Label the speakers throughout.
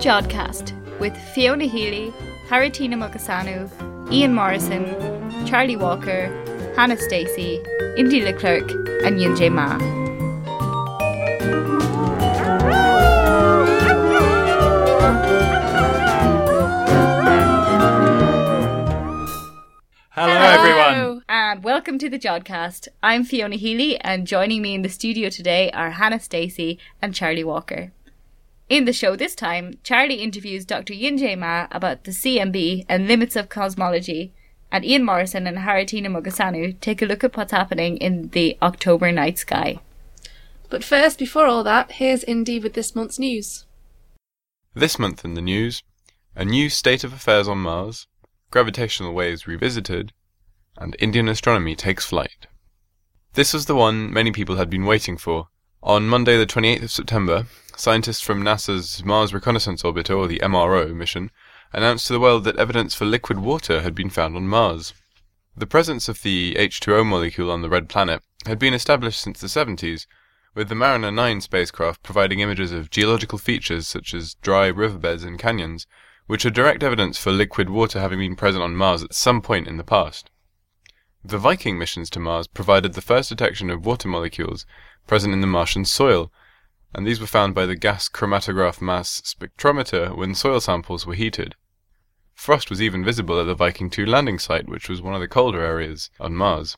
Speaker 1: Jodcast with Fiona Healy, Haritina Mukasanu, Ian Morrison, Charlie Walker, Hannah Stacey, Indy Leclerc and Yunjae Ma.
Speaker 2: Hello everyone!
Speaker 1: And welcome to the Jodcast. I'm Fiona Healy and joining me in the studio today are Hannah Stacey and Charlie Walker. In the show this time, Charlie interviews Dr. Yunjae Ma about the CMB and limits of cosmology, and Ian Morrison and Haritina Mukasanu take a look at what's happening in the October night sky.
Speaker 3: But first, before all that, here's Indy with this month's news.
Speaker 2: This month in the news, a new state of affairs on Mars, gravitational waves revisited, and Indian astronomy takes flight. This was the one many people had been waiting for. On Monday the 28th of September, scientists from NASA's Mars Reconnaissance Orbiter, or the MRO, mission announced to the world that evidence for liquid water had been found on Mars. The presence of the H2O molecule on the red planet had been established since the 70s, with the Mariner 9 spacecraft providing images of geological features such as dry riverbeds and canyons, which are direct evidence for liquid water having been present on Mars at some point in the past. The Viking missions to Mars provided the first detection of water molecules present in the Martian soil, and these were found by the gas chromatograph mass spectrometer when soil samples were heated. Frost was even visible at the Viking 2 landing site, which was one of the colder areas on Mars.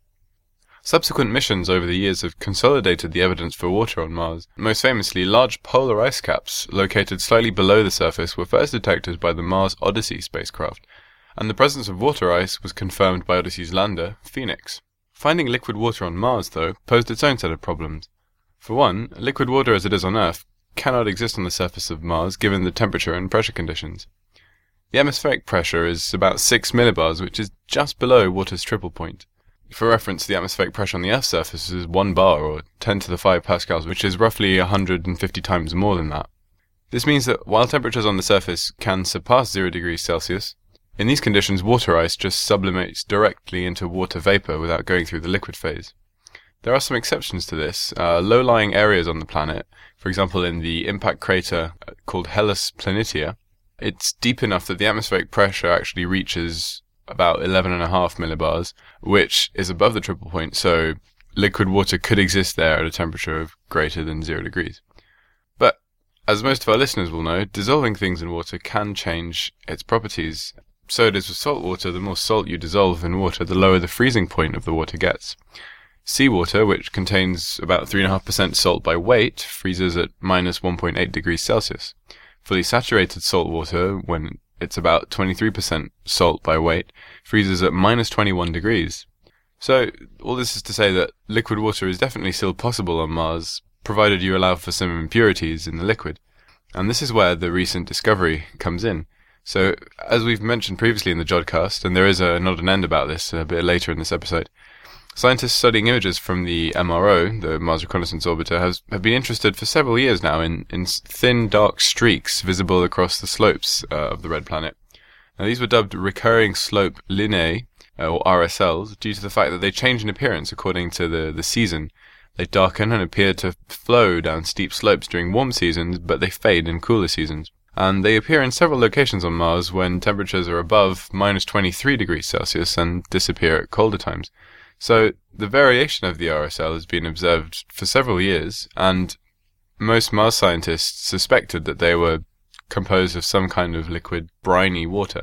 Speaker 2: Subsequent missions over the years have consolidated the evidence for water on Mars. Most famously, large polar ice caps located slightly below the surface were first detected by the Mars Odyssey spacecraft, and the presence of water ice was confirmed by Odyssey's lander, Phoenix. Finding liquid water on Mars, though, posed its own set of problems. For one, liquid water as it is on Earth cannot exist on the surface of Mars given the temperature and pressure conditions. The atmospheric pressure is about 6 millibars, which is just below water's triple point. For reference, the atmospheric pressure on the Earth's surface is 1 bar, or 10 to the 5 pascals, which is roughly 150 times more than that. This means that while temperatures on the surface can surpass 0 degrees Celsius, in these conditions water ice just sublimates directly into water vapor without going through the liquid phase. There are some exceptions to this. Low-lying areas on the planet, for example in the impact crater called Hellas Planitia, it's deep enough that the atmospheric pressure actually reaches about 11.5 millibars, which is above the triple point, so liquid water could exist there at a temperature of greater than 0 degrees. But, as most of our listeners will know, dissolving things in water can change its properties. So it is with salt water. The more salt you dissolve in water, the lower the freezing point of the water gets. Seawater, which contains about 3.5% salt by weight, freezes at minus 1.8 degrees Celsius. Fully saturated salt water, when it's about 23% salt by weight, freezes at minus 21 degrees. So, all this is to say that liquid water is definitely still possible on Mars, provided you allow for some impurities in the liquid. And this is where the recent discovery comes in. So, as we've mentioned previously in the Jodcast, and there is a nod and end about this a bit later in this episode, scientists studying images from the MRO, the Mars Reconnaissance Orbiter, have been interested for several years now in thin, dark streaks visible across the slopes of the red planet. Now, these were dubbed recurring slope lineae, or RSLs, due to the fact that they change in appearance according to the season. They darken and appear to flow down steep slopes during warm seasons, but they fade in cooler seasons. And they appear in several locations on Mars when temperatures are above minus 23 degrees Celsius and disappear at colder times. So the variation of the RSL has been observed for several years, and most Mars scientists suspected that they were composed of some kind of liquid, briny water.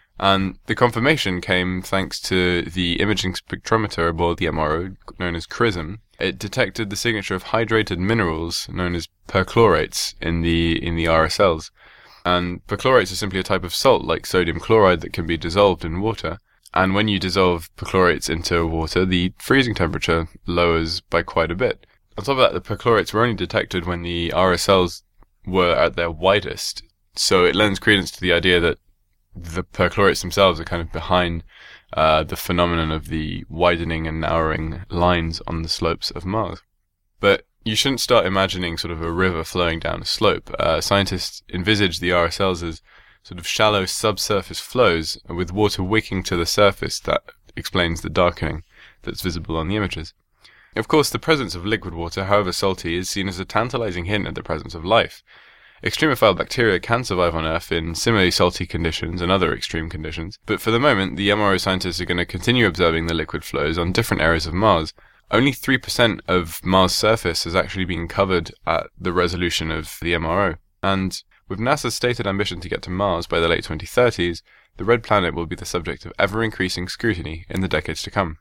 Speaker 2: And the confirmation came thanks to the imaging spectrometer aboard the MRO, known as CRISM. It detected the signature of hydrated minerals, known as perchlorates, in the RSLs. And perchlorates are simply a type of salt, like sodium chloride, that can be dissolved in water. And when you dissolve perchlorates into water, the freezing temperature lowers by quite a bit. On top of that, the perchlorates were only detected when the RSLs were at their widest. So it lends credence to the idea that the perchlorates themselves are kind of behind the phenomenon of the widening and narrowing lines on the slopes of Mars. But you shouldn't start imagining sort of a river flowing down a slope. Scientists envisage the RSLs as sort of shallow subsurface flows with water wicking to the surface. That explains the darkening that's visible on the images. Of course, the presence of liquid water, however salty, is seen as a tantalizing hint at the presence of life. Extremophile bacteria can survive on Earth in similarly salty conditions and other extreme conditions, but for the moment, the MRO scientists are going to continue observing the liquid flows on different areas of Mars. Only 3% of Mars' surface has actually been covered at the resolution of the MRO, and with NASA's stated ambition to get to Mars by the late 2030s, the red planet will be the subject of ever-increasing scrutiny in the decades to come.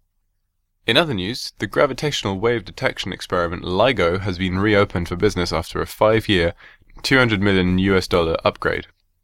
Speaker 2: In other news, the gravitational wave detection experiment LIGO has been reopened for business after a 5-year, $200 million upgrade.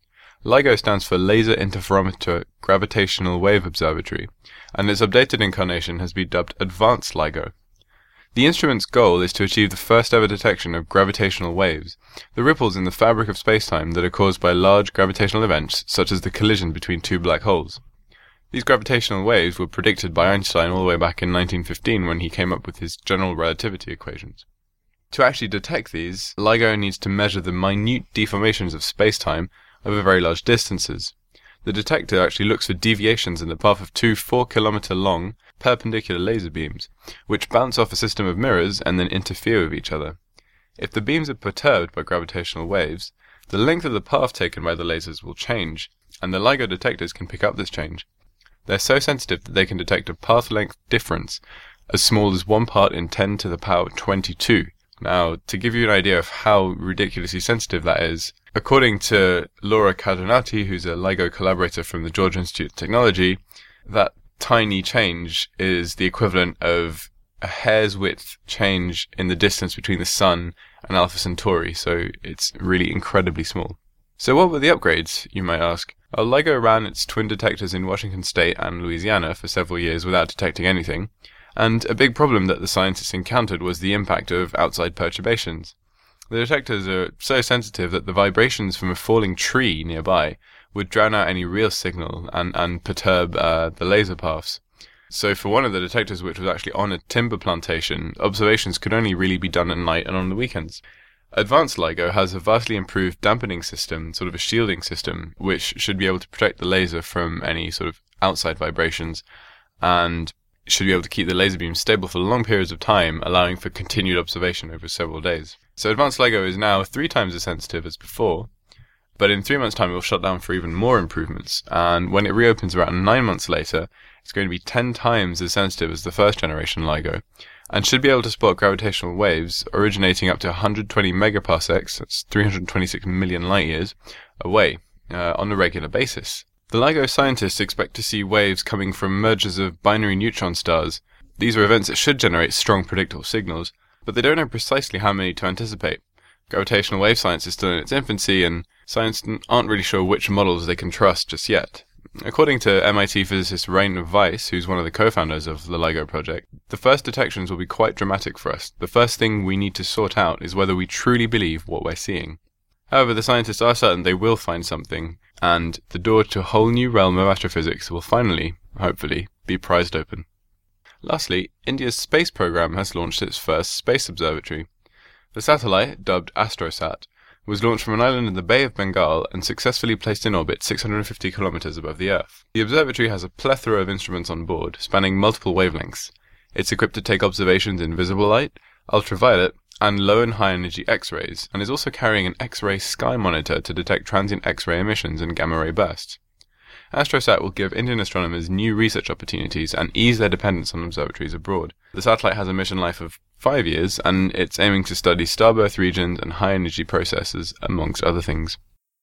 Speaker 2: LIGO stands for Laser Interferometer Gravitational Wave Observatory, and its updated incarnation has been dubbed Advanced LIGO. The instrument's goal is to achieve the first ever detection of gravitational waves, the ripples in the fabric of spacetime that are caused by large gravitational events such as the collision between two black holes. These gravitational waves were predicted by Einstein all the way back in 1915 when he came up with his general relativity equations. To actually detect these, LIGO needs to measure the minute deformations of spacetime over very large distances. The detector actually looks for deviations in the path of two 4-kilometer-long perpendicular laser beams, which bounce off a system of mirrors and then interfere with each other. If the beams are perturbed by gravitational waves, the length of the path taken by the lasers will change, and the LIGO detectors can pick up this change. They're so sensitive that they can detect a path length difference as small as 1 part in 10 to the power 22. Now, to give you an idea of how ridiculously sensitive that is, according to Laura Cardonati, who's a LIGO collaborator from the Georgia Institute of Technology, that tiny change is the equivalent of a hair's width change in the distance between the Sun and Alpha Centauri, so it's really incredibly small. So what were the upgrades, you might ask? Well, LIGO ran its twin detectors in Washington State and Louisiana for several years without detecting anything, and a big problem that the scientists encountered was the impact of outside perturbations. The detectors are so sensitive that the vibrations from a falling tree nearby would drown out any real signal and perturb the laser paths. So for one of the detectors, which was actually on a timber plantation, observations could only really be done at night and on the weekends. Advanced LIGO has a vastly improved dampening system, sort of a shielding system, which should be able to protect the laser from any sort of outside vibrations, and should be able to keep the laser beam stable for long periods of time, allowing for continued observation over several days. So Advanced LIGO is now 3 times as sensitive as before, but in 3 months' time it will shut down for even more improvements, and when it reopens around 9 months later, it's going to be 10 times as sensitive as the first generation LIGO, and should be able to spot gravitational waves originating up to 120 megaparsecs, that's 326 million light years, away, on a regular basis. The LIGO scientists expect to see waves coming from mergers of binary neutron stars. These are events that should generate strong predictable signals, but they don't know precisely how many to anticipate. Gravitational wave science is still in its infancy, and scientists aren't really sure which models they can trust just yet. According to MIT physicist Rainer Weiss, who's one of the co-founders of the LIGO project, the first detections will be quite dramatic for us. The first thing we need to sort out is whether we truly believe what we're seeing. However, the scientists are certain they will find something, and the door to a whole new realm of astrophysics will finally, hopefully, be prized open. Lastly, India's space program has launched its first space observatory. The satellite, dubbed AstroSat, was launched from an island in the Bay of Bengal and successfully placed in orbit 650 kilometers above the Earth. The observatory has a plethora of instruments on board, spanning multiple wavelengths. It's equipped to take observations in visible light, ultraviolet, and low and high energy X-rays, and is also carrying an X-ray sky monitor to detect transient X-ray emissions and gamma-ray bursts. AstroSat will give Indian astronomers new research opportunities and ease their dependence on observatories abroad. The satellite has a mission life of 5 years, and it's aiming to study starburst regions and high-energy processes, amongst other things.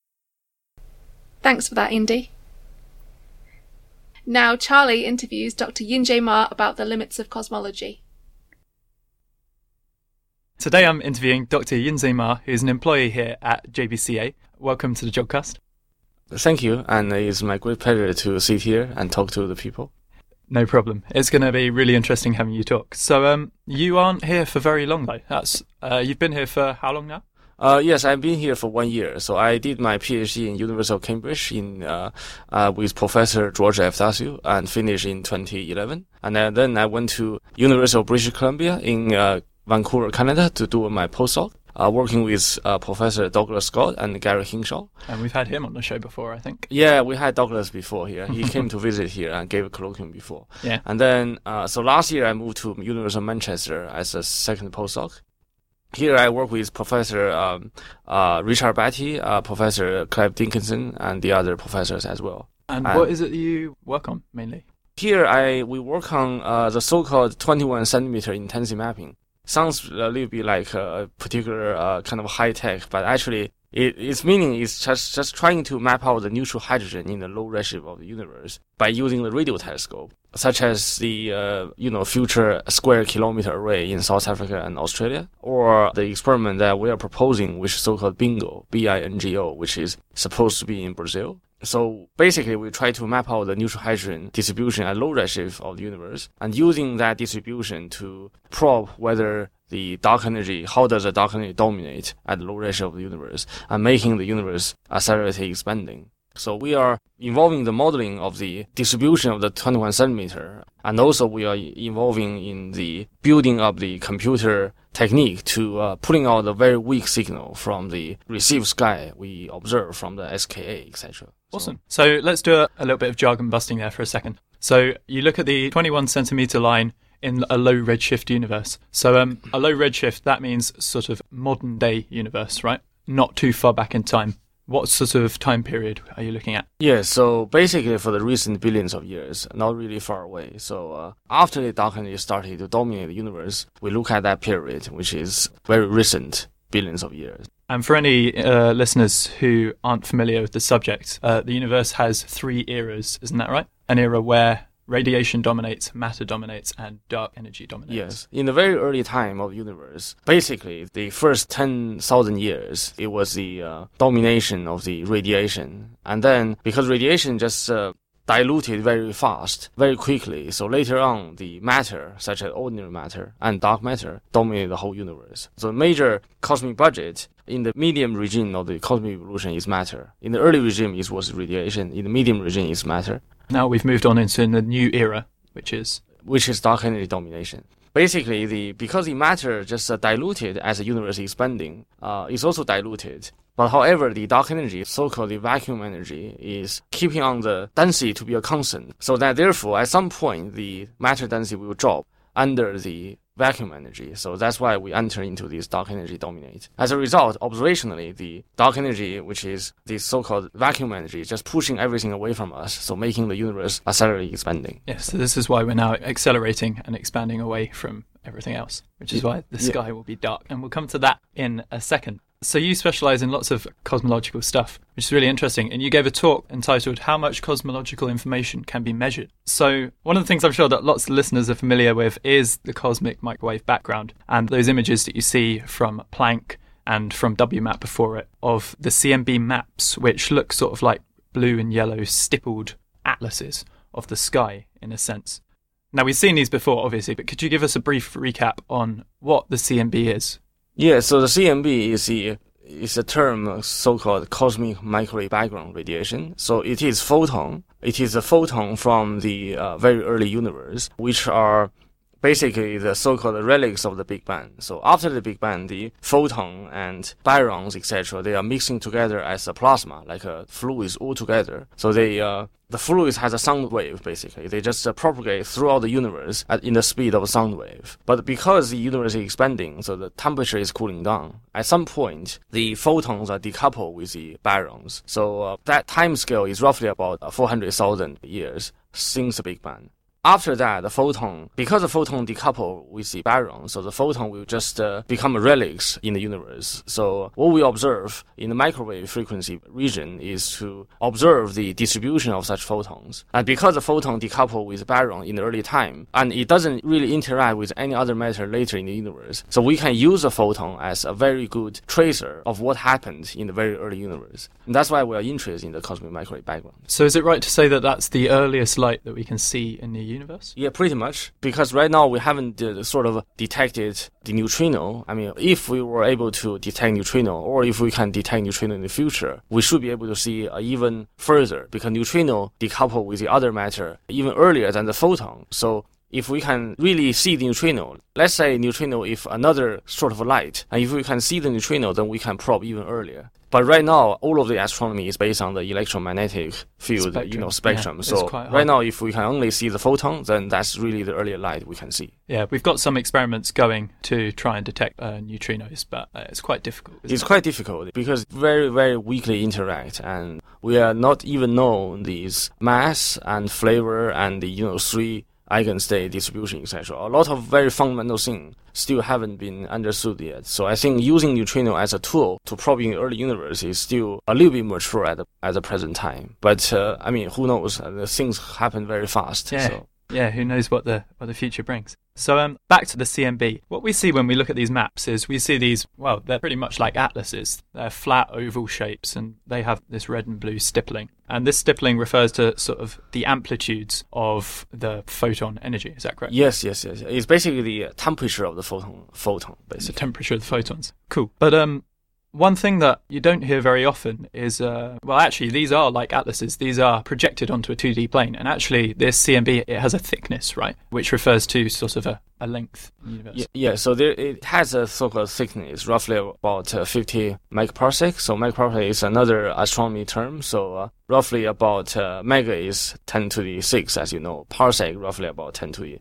Speaker 3: Thanks for that, Indy. Now Charlie interviews Dr. Yunjae Ma about the limits of cosmology.
Speaker 4: Today I'm interviewing Dr. Yunjae Ma, who's an employee here at JBCA. Welcome to the Jobcast.
Speaker 5: Thank you, and it's my great pleasure to sit here and talk to the people.
Speaker 4: No problem. It's going to be really interesting having you talk. So, you aren't here for very long, though. You've been here for how long now?
Speaker 5: Yes, I've been here for 1 year. So I did my PhD in University of Cambridge with Professor George F. Dasu and finished in 2011. And then I went to University of British Columbia in Vancouver, Canada to do my postdoc. Working with Professor Douglas Scott and Gary Hinshaw.
Speaker 4: And we've had him on the show before, I think.
Speaker 5: Yeah, we had Douglas before here. He came to visit here and gave a colloquium before.
Speaker 4: Yeah.
Speaker 5: And then, so last year I moved to University of Manchester as a second postdoc. Here I work with Professor Richard Batty, Professor Clive Dickinson, and the other professors as well.
Speaker 4: And what is it that you work on mainly?
Speaker 5: Here we work on the so-called 21 centimeter intensity mapping. Sounds a little bit like a particular kind of high tech, but actually its meaning is just trying to map out the neutral hydrogen in the low redshift of the universe by using the radio telescope, such as the Future Square Kilometer Array in South Africa and Australia, or the experiment that we are proposing, which is so-called BINGO, BINGO, which is supposed to be in Brazil. So basically, we try to map out the neutral hydrogen distribution at low redshift of the universe, and using that distribution to probe whether the dark energy, how does the dark energy dominate at the low redshift of the universe, and making the universe accelerate expanding. So we are involving the modeling of the distribution of the 21 centimeter, and also we are involving in the building up the computer technique to pulling out the very weak signal from the received sky we observe from the SKA, etc.
Speaker 4: Awesome. So let's do a little bit of jargon busting there for a second. So you look at the 21 centimeter line in a low redshift universe. So a low redshift, that means sort of modern day universe, right? Not too far back in time. What sort of time period are you looking at?
Speaker 5: Yeah, so basically for the recent billions of years, not really far away. So after the dark energy started to dominate the universe, we look at that period, which is very recent, billions of years.
Speaker 4: And for any listeners who aren't familiar with the subject, the universe has 3 eras, isn't that right? An era where radiation dominates, matter dominates, and dark energy dominates.
Speaker 5: Yes. In the very early time of the universe, basically the first 10,000 years, it was the domination of the radiation. And then, because radiation just diluted very fast, very quickly, so later on, the matter, such as ordinary matter and dark matter, dominated the whole universe. So the major cosmic budget in the medium regime of the cosmic evolution is matter. In the early regime, it was radiation. In the medium regime, is matter.
Speaker 4: Now we've moved on into the new era, which is
Speaker 5: dark energy domination. Basically, because the matter just diluted as the universe is expanding, it's also diluted. But however, the dark energy, so-called the vacuum energy, is keeping on the density to be a constant. So that therefore, at some point, the matter density will drop under the vacuum energy. So that's why we enter into this dark energy dominate. As a result, observationally, the dark energy, which is the so-called vacuum energy, is just pushing everything away from us, so making the universe accelerate expanding.
Speaker 4: Yes, so this is why we're now accelerating and expanding away from everything else, which is why the sky will be dark. And we'll come to that in a second. So you specialize in lots of cosmological stuff, which is really interesting. And you gave a talk entitled How Much Cosmological Information Can Be Measured? So one of the things I'm sure that lots of listeners are familiar with is the cosmic microwave background and those images that you see from Planck and from WMAP before it of the CMB maps, which look sort of like blue and yellow stippled atlases of the sky, in a sense. Now, we've seen these before, obviously, but could you give us a brief recap on what the CMB is?
Speaker 5: Yeah, so the CMB is a term so-called cosmic microwave background radiation. So it is photon. It is a photon from the very early universe, which are basically the so-called relics of the Big Bang. So after the Big Bang, the photon and baryons, etc., they are mixing together as a plasma, like a fluids all together. So the fluids has a sound wave, basically. They just propagate throughout the universe in the speed of a sound wave. But because the universe is expanding, so the temperature is cooling down, at some point, the photons are decoupled with the baryons. So that time scale is roughly about 400,000 years since the Big Bang. After that, because the photon decouple with the baryon, so the photon will just become relics in the universe. So what we observe in the microwave frequency region is to observe the distribution of such photons. And because the photon decouple with the baryon in the early time, and it doesn't really interact with any other matter later in the universe, so we can use the photon as a very good tracer of what happened in the very early universe. And that's why we are interested in the cosmic microwave background.
Speaker 4: So is it right to say that that's the earliest light that we can see in the universe?
Speaker 5: Yeah, pretty much. Because right now we haven't sort of detected the neutrino. I mean, if we were able to detect neutrino, or if we can detect neutrino in the future, we should be able to see even further, because neutrino decouple with the other matter even earlier than the photon. So if we can really see the neutrino, let's say neutrino if another sort of light, and if we can see the neutrino, then we can probe even earlier. But right now, all of the astronomy is based on the electromagnetic field, spectrum.
Speaker 4: Yeah,
Speaker 5: so right now, if we can only see the photon, then that's really the earlier light we can see.
Speaker 4: Yeah, we've got some experiments going to try and detect neutrinos, but it's quite difficult.
Speaker 5: It's quite difficult because very, very weakly interact, and we are not even known these mass and flavor and the 3 eigenstate distribution, etc. A lot of very fundamental things still haven't been understood yet. So I think using neutrino as a tool to probing the early universe is still a little bit mature at the present time. But who knows? The things happen very fast.
Speaker 4: Yeah.
Speaker 5: So.
Speaker 4: Yeah, who knows what the future brings. So back to the CMB. What we see when we look at these maps is we see these, well, they're pretty much like atlases. They're flat oval shapes and they have this red and blue stippling. And this stippling refers to sort of the amplitudes of the photon energy. Is that correct?
Speaker 5: Yes. It's basically the temperature of the photon, basically.
Speaker 4: It's the temperature of the photons. Cool. But one thing that you don't hear very often is, actually, these are like atlases. These are projected onto a 2D plane. And actually, this CMB, it has a thickness, right? Which refers to sort of a length in the universe.
Speaker 5: Yeah, so it has a so-called thickness, roughly about 50 megaparsec. So megaparsec is another astronomy term. So roughly about mega is 10 to the 6, as you know. Parsec, roughly about 10 to the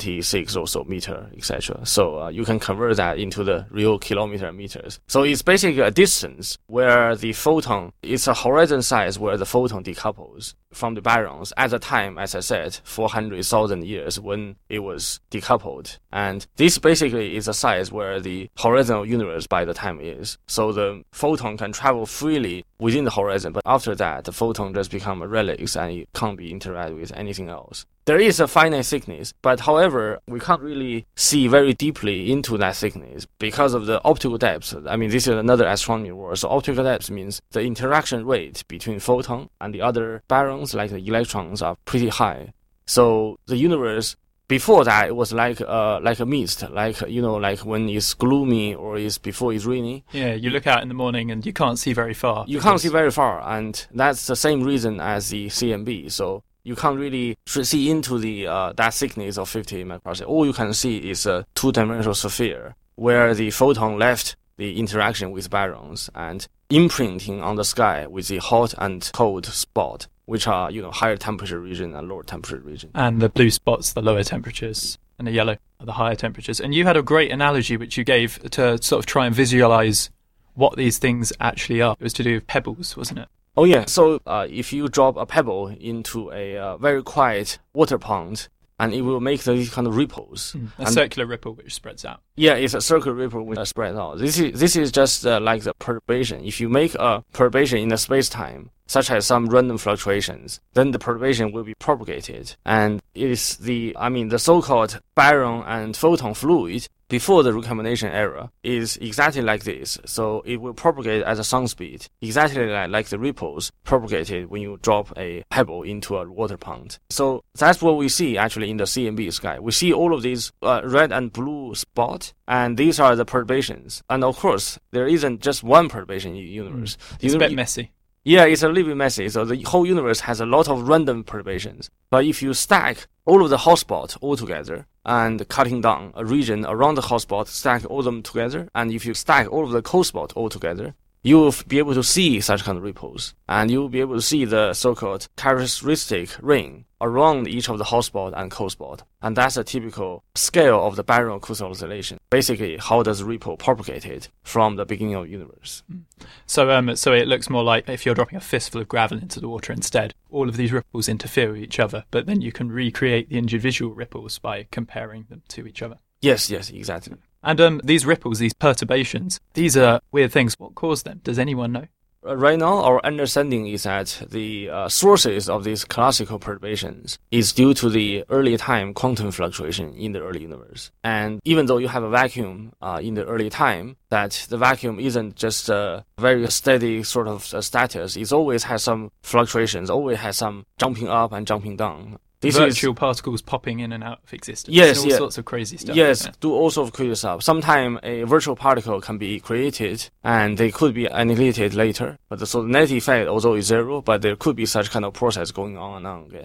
Speaker 5: 26 or so meter, etc. So you can convert that into the real kilometer meters. So it's basically a distance where the photon, it's a horizon size where the photon decouples from the baryons at the time, as I said, 400,000 years when it was decoupled. And this basically is a size where the horizontal universe by the time is. So the photon can travel freely within the horizon, but after that, the photon just become a relics and it can't be interacted with anything else. There is a finite thickness, but however, we can't really see very deeply into that thickness because of the optical depth. This is another astronomy word. So optical depth means the interaction rate between photon and the other baryons, like the electrons, are pretty high. So the universe, before that, it was like a mist, like when it's gloomy or it's before it's rainy.
Speaker 4: Yeah, you look out in the morning and you can't see very far.
Speaker 5: You can't see very far, and that's the same reason as the CMB. So you can't really see into the that thickness of 50 megaparsec. All you can see is a two-dimensional sphere where the photon left the interaction with baryons and imprinting on the sky with the hot and cold spot, which are higher temperature region and lower temperature region.
Speaker 4: And the blue spots, the lower temperatures, and the yellow are the higher temperatures. And you had a great analogy which you gave to sort of try and visualize what these things actually are. It was to do with pebbles, wasn't it?
Speaker 5: Oh yeah, so if you drop a pebble into a very quiet water pond, and it will make these kind of ripples.
Speaker 4: A circular ripple which spreads out.
Speaker 5: Yeah, it's a circular ripple which spreads out. This is just like the perturbation. If you make a perturbation in the space-time, such as some random fluctuations, then the perturbation will be propagated. And it is the so-called baryon and photon fluid before the recombination era is exactly like this. So it will propagate at a sound speed, exactly like the ripples propagated when you drop a pebble into a water pond. So that's what we see actually in the CMB sky. We see all of these red and blue spots, and these are the perturbations. And of course, there isn't just one perturbation in the universe.
Speaker 4: It's a bit messy.
Speaker 5: Yeah, it's a little bit messy. So the whole universe has a lot of random perturbations. But if you stack all of the hotspots all together and cutting down a region around the hotspot, stack all of them together, and if you stack all of the cold spots all together, you will be able to see such kind of ripples, and you will be able to see the so-called characteristic ring around each of the hot spot and cold spot. And that's a typical scale of the baryon acoustic oscillation. Basically, how does ripple propagated from the beginning of the universe.
Speaker 4: So it looks more like if you're dropping a fistful of gravel into the water instead, all of these ripples interfere with each other, but then you can recreate the individual ripples by comparing them to each other.
Speaker 5: Yes, exactly.
Speaker 4: And these ripples, these perturbations, these are weird things. What caused them? Does anyone know?
Speaker 5: Right now, our understanding is that the sources of these classical perturbations is due to the early time quantum fluctuation in the early universe. And even though you have a vacuum in the early time, that the vacuum isn't just a very steady sort of status. It always has some fluctuations, always has some jumping up and jumping down.
Speaker 4: Virtual particles popping in and out of existence.
Speaker 5: Yes,
Speaker 4: all sorts of crazy stuff.
Speaker 5: Yes, do all sorts of crazy stuff. Sometimes a virtual particle can be created and they could be annihilated later. But so the net effect, although is zero, but there could be such kind of process going on and on again.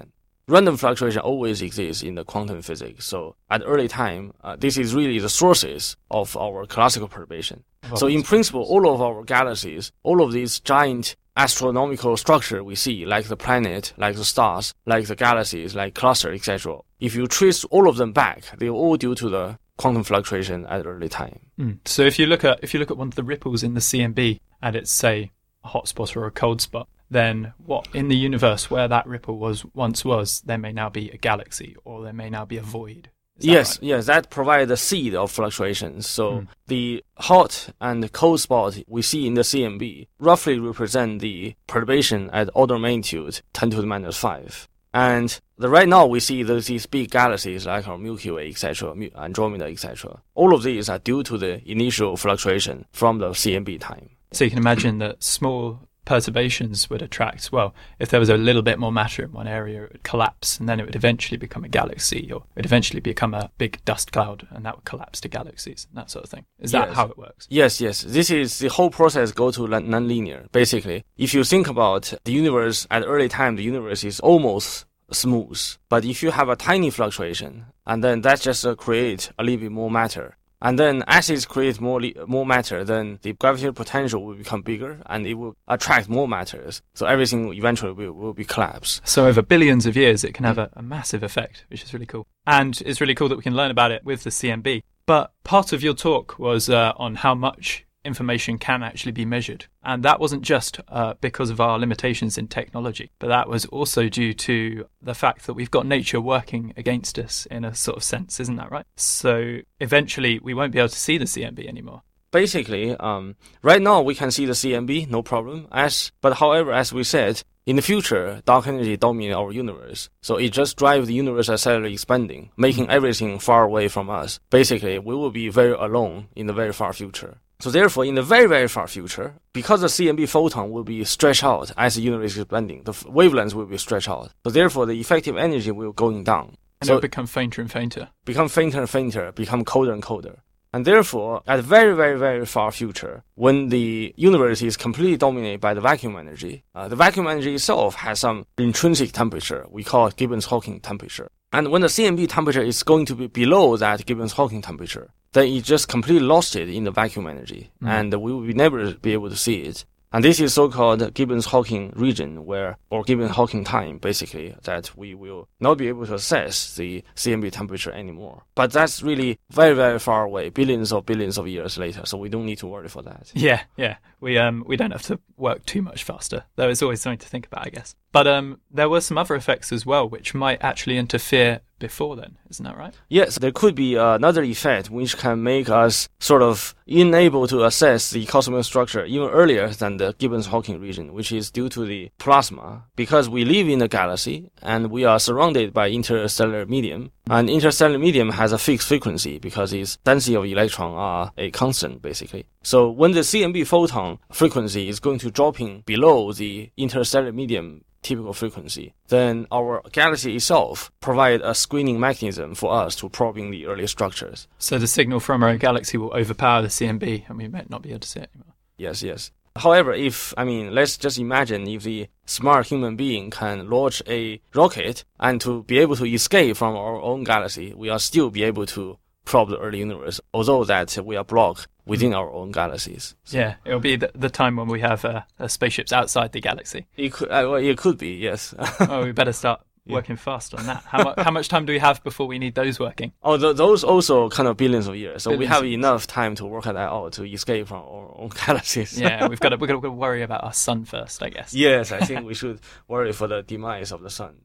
Speaker 5: random fluctuation always exists in the quantum physics. So at early time, this is really the sources of our classical perturbation. So in principle, all of our galaxies, all of these giant astronomical structure we see, like the planet, like the stars, like the galaxies, like cluster, etc. If you trace all of them back, they're all due to the quantum fluctuation at early time.
Speaker 4: So if you look at one of the ripples in the CMB and it's, say, a hot spot or a cold spot, then what in the universe where that ripple once was, there may now be a galaxy or there may now be a void.
Speaker 5: Yes, that provides the seed of fluctuations. So the hot and cold spot we see in the CMB roughly represent the perturbation at order magnitude 10 to the minus 5. And right now we see these big galaxies like our Milky Way, etc., Andromeda, etc. All of these are due to the initial fluctuation from the CMB time.
Speaker 4: So you can imagine that small perturbations would attract, well, if there was a little bit more matter in one area, it would collapse and then it would eventually become a galaxy, or it would eventually become a big dust cloud and that would collapse to galaxies and that sort of thing. Is that how it works?
Speaker 5: Yes. This is the whole process go to non-linear. Basically, if you think about the universe at early time, the universe is almost smooth. But if you have a tiny fluctuation, and then that just create a little bit more matter, and then as it creates more matter, then the gravitational potential will become bigger and it will attract more matters. So everything eventually will be collapsed.
Speaker 4: So over billions of years, it can have a massive effect, which is really cool. And it's really cool that we can learn about it with the CMB. But part of your talk was on how much information can actually be measured. And that wasn't just because of our limitations in technology, but that was also due to the fact that we've got nature working against us in a sort of sense, isn't that right? So eventually we won't be able to see the CMB anymore.
Speaker 5: Basically, right now we can see the CMB, no problem. But however, as we said, in the future, dark energy dominates our universe. So it just drives the universe accelerate expanding, making everything far away from us. Basically, we will be very alone in the very far future. So therefore, in the very, very far future, because the CMB photon will be stretched out as the universe is expanding, the wavelengths will be stretched out. So therefore, the effective energy will going down.
Speaker 4: And it will become fainter and fainter.
Speaker 5: Become fainter and fainter, become colder and colder. And therefore, at the very, very, very far future, when the universe is completely dominated by the vacuum energy, the vacuum energy itself has some intrinsic temperature. We call it Gibbons-Hawking temperature. And when the CMB temperature is going to be below that Gibbons-Hawking temperature, then it just completely lost it in the vacuum energy, and we will never be able to see it. And this is so-called Gibbons-Hawking region, or Gibbons-Hawking time, basically, that we will not be able to assess the CMB temperature anymore. But that's really very, very far away, billions of years later, so we don't need to worry for that.
Speaker 4: Yeah. We don't have to work too much faster, though it's always something to think about, I guess. But there were some other effects as well, which might actually interfere before then, isn't that right?
Speaker 5: Yes, there could be another effect which can make us sort of unable to assess the cosmic structure even earlier than the Gibbons-Hawking region, which is due to the plasma. Because we live in a galaxy and we are surrounded by interstellar medium, and interstellar medium has a fixed frequency because its density of electrons are a constant, basically. So when the CMB photon frequency is going to dropping below the interstellar medium typical frequency, then our galaxy itself provide a screening mechanism for us to probing the early structures.
Speaker 4: So the signal from our galaxy will overpower the CMB and we might not be able to see it anymore.
Speaker 5: Yes. However, let's just imagine if the smart human being can launch a rocket and to be able to escape from our own galaxy, we are still be able to probe the early universe, although that we are blocked within our own galaxies. So
Speaker 4: yeah, it'll be the time when we have spaceships outside the galaxy.
Speaker 5: It could be, yes.
Speaker 4: Oh, we better start working fast on that. How much time do we have before we need those working?
Speaker 5: Oh, those also kind of billions of years. So we have enough time to work at that out to escape from our own galaxies.
Speaker 4: Yeah, we've got to worry about our sun first, I guess.
Speaker 5: Yes, I think we should worry for the demise of the sun.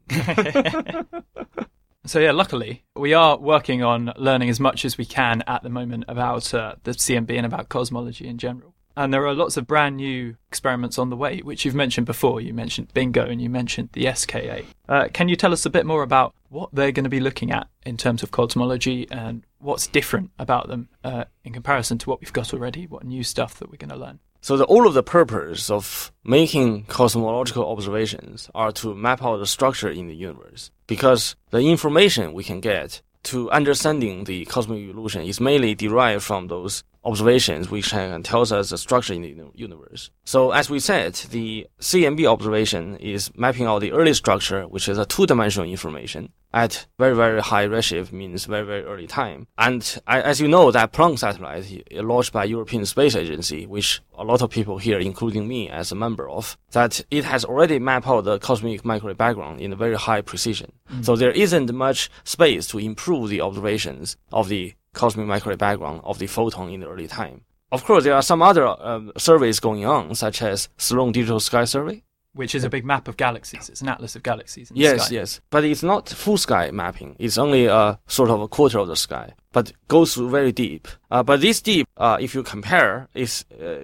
Speaker 4: So yeah, luckily, we are working on learning as much as we can at the moment about the CMB and about cosmology in general. And there are lots of brand new experiments on the way, which you've mentioned before. You mentioned BINGO and you mentioned the SKA. Can you tell us a bit more about what they're going to be looking at in terms of cosmology and what's different about them in comparison to what we've got already, what new stuff that we're going to learn?
Speaker 5: So all of the purpose of making cosmological observations are to map out the structure in the universe, because the information we can get to understanding the cosmic evolution is mainly derived from those observations which tells us the structure in the universe. So as we said, the CMB observation is mapping out the early structure, which is a two-dimensional information at very, very high redshift, means very, very early time. And as you know, that Planck satellite launched by European Space Agency, which a lot of people here, including me as a member of, that it has already mapped out the cosmic microwave background in a very high precision. So there isn't much space to improve the observations of the cosmic microwave background of the photon in the early time. Of course, there are some other surveys going on, such as Sloan Digital Sky Survey,
Speaker 4: which is a big map of galaxies. It's an atlas of galaxies in the sky.
Speaker 5: Yes. But it's not full sky mapping. It's only a sort of a quarter of the sky, but goes very deep. But this deep, if you compare with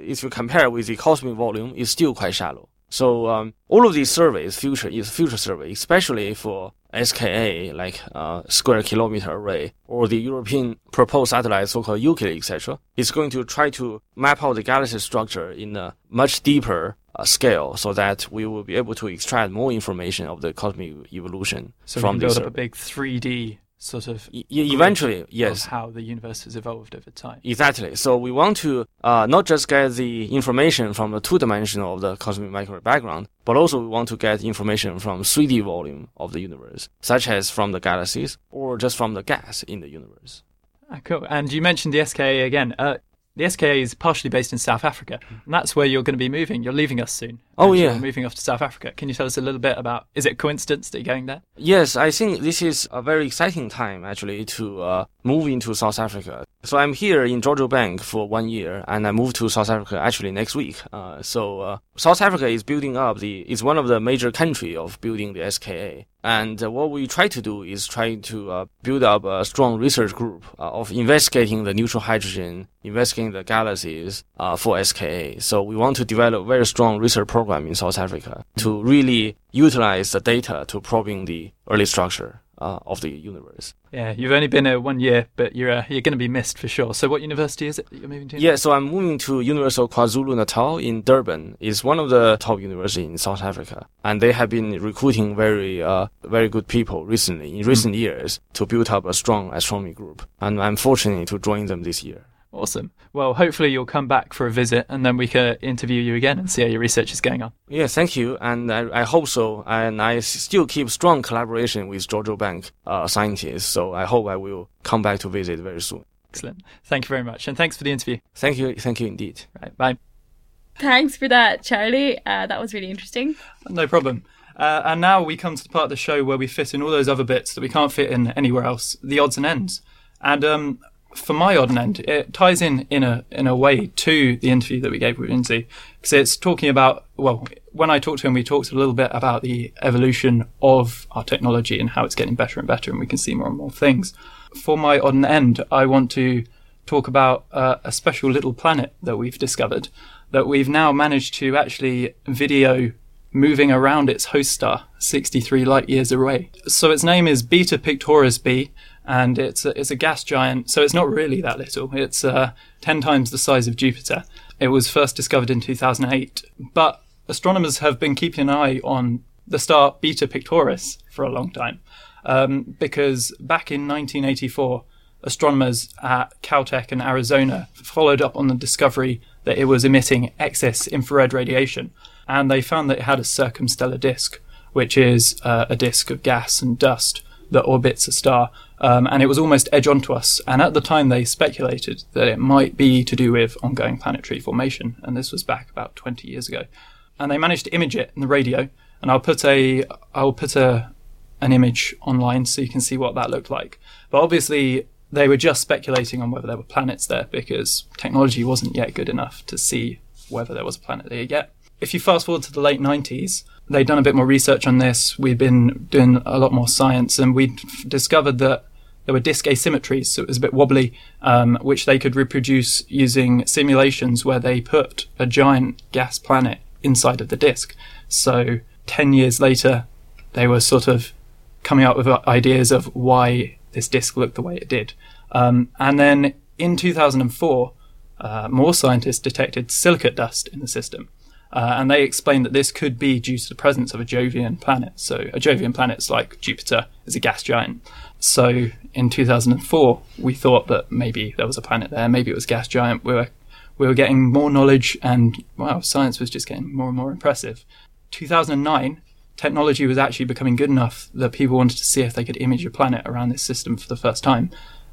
Speaker 5: the cosmic volume, is still quite shallow. So all of these surveys, future survey, especially for SKA, like Square Kilometer Array, or the European proposed satellite, so-called Euclid, etc., is going to try to map out the galaxy structure in a much deeper scale, so that we will be able to extract more information of the cosmic evolution
Speaker 4: so
Speaker 5: from
Speaker 4: this.
Speaker 5: this.
Speaker 4: So we can build up a big 3D sort of
Speaker 5: eventually, yes,
Speaker 4: of how the universe has evolved over time.
Speaker 5: Exactly. So we want to not just get the information from the two-dimensional of the cosmic microwave background, but also we want to get information from 3D volume of the universe, such as from the galaxies or just from the gas in the universe.
Speaker 4: Cool. And you mentioned the SKA again. The SKA is partially based in South Africa, and that's where you're going to be moving. You're leaving us soon.
Speaker 5: Oh, yeah.
Speaker 4: You're moving off to South Africa. Can you tell us a little bit about, is it a coincidence that you're going there?
Speaker 5: Yes, I think this is a very exciting time, actually, to move into South Africa. So I'm here in Georgia Bank for 1 year, and I move to South Africa actually next week. So South Africa is building up is one of the major country of building the SKA. And what we try to do is try to build up a strong research group of investigating the neutral hydrogen, investigating the galaxies for SKA. So we want to develop a very strong research program in South Africa to really utilize the data to probing the early structure of the universe.
Speaker 4: Yeah, you've only been here 1 year, but you're going to be missed for sure. So what university is it that you're moving to?
Speaker 5: Yeah, so I'm moving to University of KwaZulu-Natal in Durban. It's one of the top universities in South Africa. And they have been recruiting very good people in recent years to build up a strong astronomy group. And I'm fortunate to join them this year.
Speaker 4: Awesome. Well, hopefully you'll come back for a visit and then we can interview you again and see how your research is going on.
Speaker 5: Yeah, thank you. And I hope so. And I still keep strong collaboration with Georgia Bank scientists. So I hope I will come back to visit very soon.
Speaker 4: Excellent. Thank you very much. And thanks for the interview.
Speaker 5: Thank you. Thank you indeed.
Speaker 4: Right. Bye.
Speaker 1: Thanks for that, Charlie. That was really interesting.
Speaker 4: No problem. And now we come to the part of the show where we fit in all those other bits that we can't fit in anywhere else, the odds and ends. And for my odd and end, it ties in a way to the interview that we gave with Lindsay, because it's talking about, well, when I talked to him, we talked a little bit about the evolution of our technology and how it's getting better and better, and we can see more and more things. For my odd and end, I want to talk about a special little planet that we've discovered, that we've now managed to actually video moving around its host star 63 light years away. So its name is Beta Pictoris b, and it's a gas giant, so it's not really that little. It's 10 times the size of Jupiter. It was first discovered in 2008, but astronomers have been keeping an eye on the star Beta Pictoris for a long time, because back in 1984, astronomers at Caltech and Arizona followed up on the discovery that it was emitting excess infrared radiation, and they found that it had a circumstellar disk, which is a disk of gas and dust that orbits a star, and it was almost edge onto us. And at the time, they speculated that it might be to do with ongoing planetary formation, and this was back about 20 years ago. And they managed to image it in the radio, and I'll put an image online so you can see what that looked like. But obviously, they were just speculating on whether there were planets there, because technology wasn't yet good enough to see whether there was a planet there yet. If you fast forward to the late 90s, they'd done a bit more research on this. We'd been doing a lot more science, and we'd discovered that there were disk asymmetries, so it was a bit wobbly, which they could reproduce using simulations where they put a giant gas planet inside of the disk. So 10 years later, they were sort of coming up with ideas of why this disk looked the way it did. And then in 2004, more scientists detected silicate dust in the system. And they explained that this could be due to the presence of a Jovian planet. So a Jovian planet's like Jupiter, is a gas giant. So in 2004, we thought that maybe there was a planet there, maybe it was a gas giant. We were getting more knowledge, and wow, science was just getting more and more impressive. 2009, technology was actually becoming good enough that people wanted to see if they could image a planet around this system for the first time.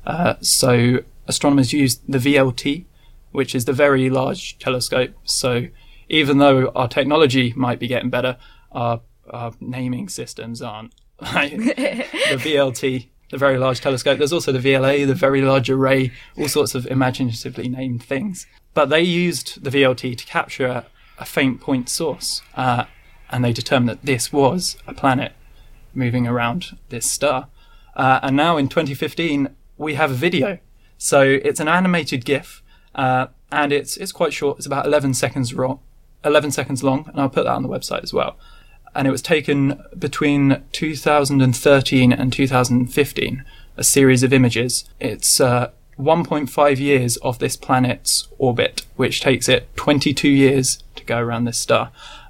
Speaker 4: So astronomers used the VLT, which is the Very Large Telescope. So even though our technology might be getting better, our naming systems aren't. Like the VLT, the Very Large Telescope. There's also the VLA, the Very Large Array, all sorts of imaginatively named things. But they used the VLT to capture a faint point source, and they determined that this was a planet moving around this star. And now in 2015, we have a video. So it's an animated GIF, and it's quite short. It's about 11 seconds long, and I'll put that on the website as well. And it was taken between 2013 and 2015, a series of images. It's 1.5 years of this planet's orbit, which takes it 22 years to go around this star.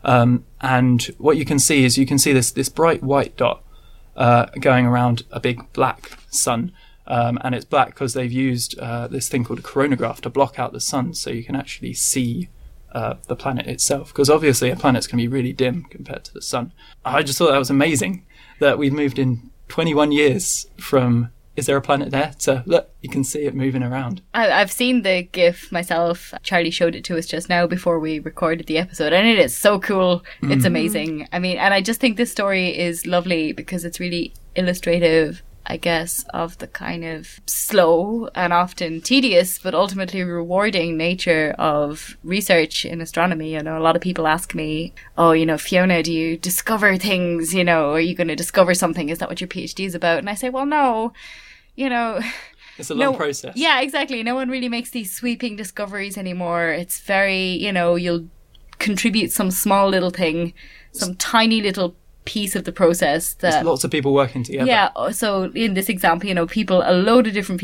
Speaker 4: And what you can see is this bright white dot going around a big black sun. And it's black because they've used this thing called a coronagraph to block out the sun, so you can actually see the planet itself, because obviously a planet's going to be really dim compared to the sun. I just thought that was amazing that we've moved in 21 years from is there a planet there to look, you can see it moving around.
Speaker 1: I've seen the GIF myself. Charlie showed it to us just now before we recorded the episode, and it is so cool. It's amazing. I mean, and I just think this story is lovely because it's really illustrative, I guess, of the kind of slow and often tedious but ultimately rewarding nature of research in astronomy. You know, a lot of people ask me, oh, you know, Fiona, do you discover things? You know, are you going to discover something? Is that what your PhD is about? And I say, well, no, you know...
Speaker 4: It's a long process.
Speaker 1: Yeah, exactly. No one really makes these sweeping discoveries anymore. It's very, you know, you'll contribute some small little thing, some tiny little piece of the process that
Speaker 4: there's lots of people working together.
Speaker 1: Yeah, so in this example, you know, a load of different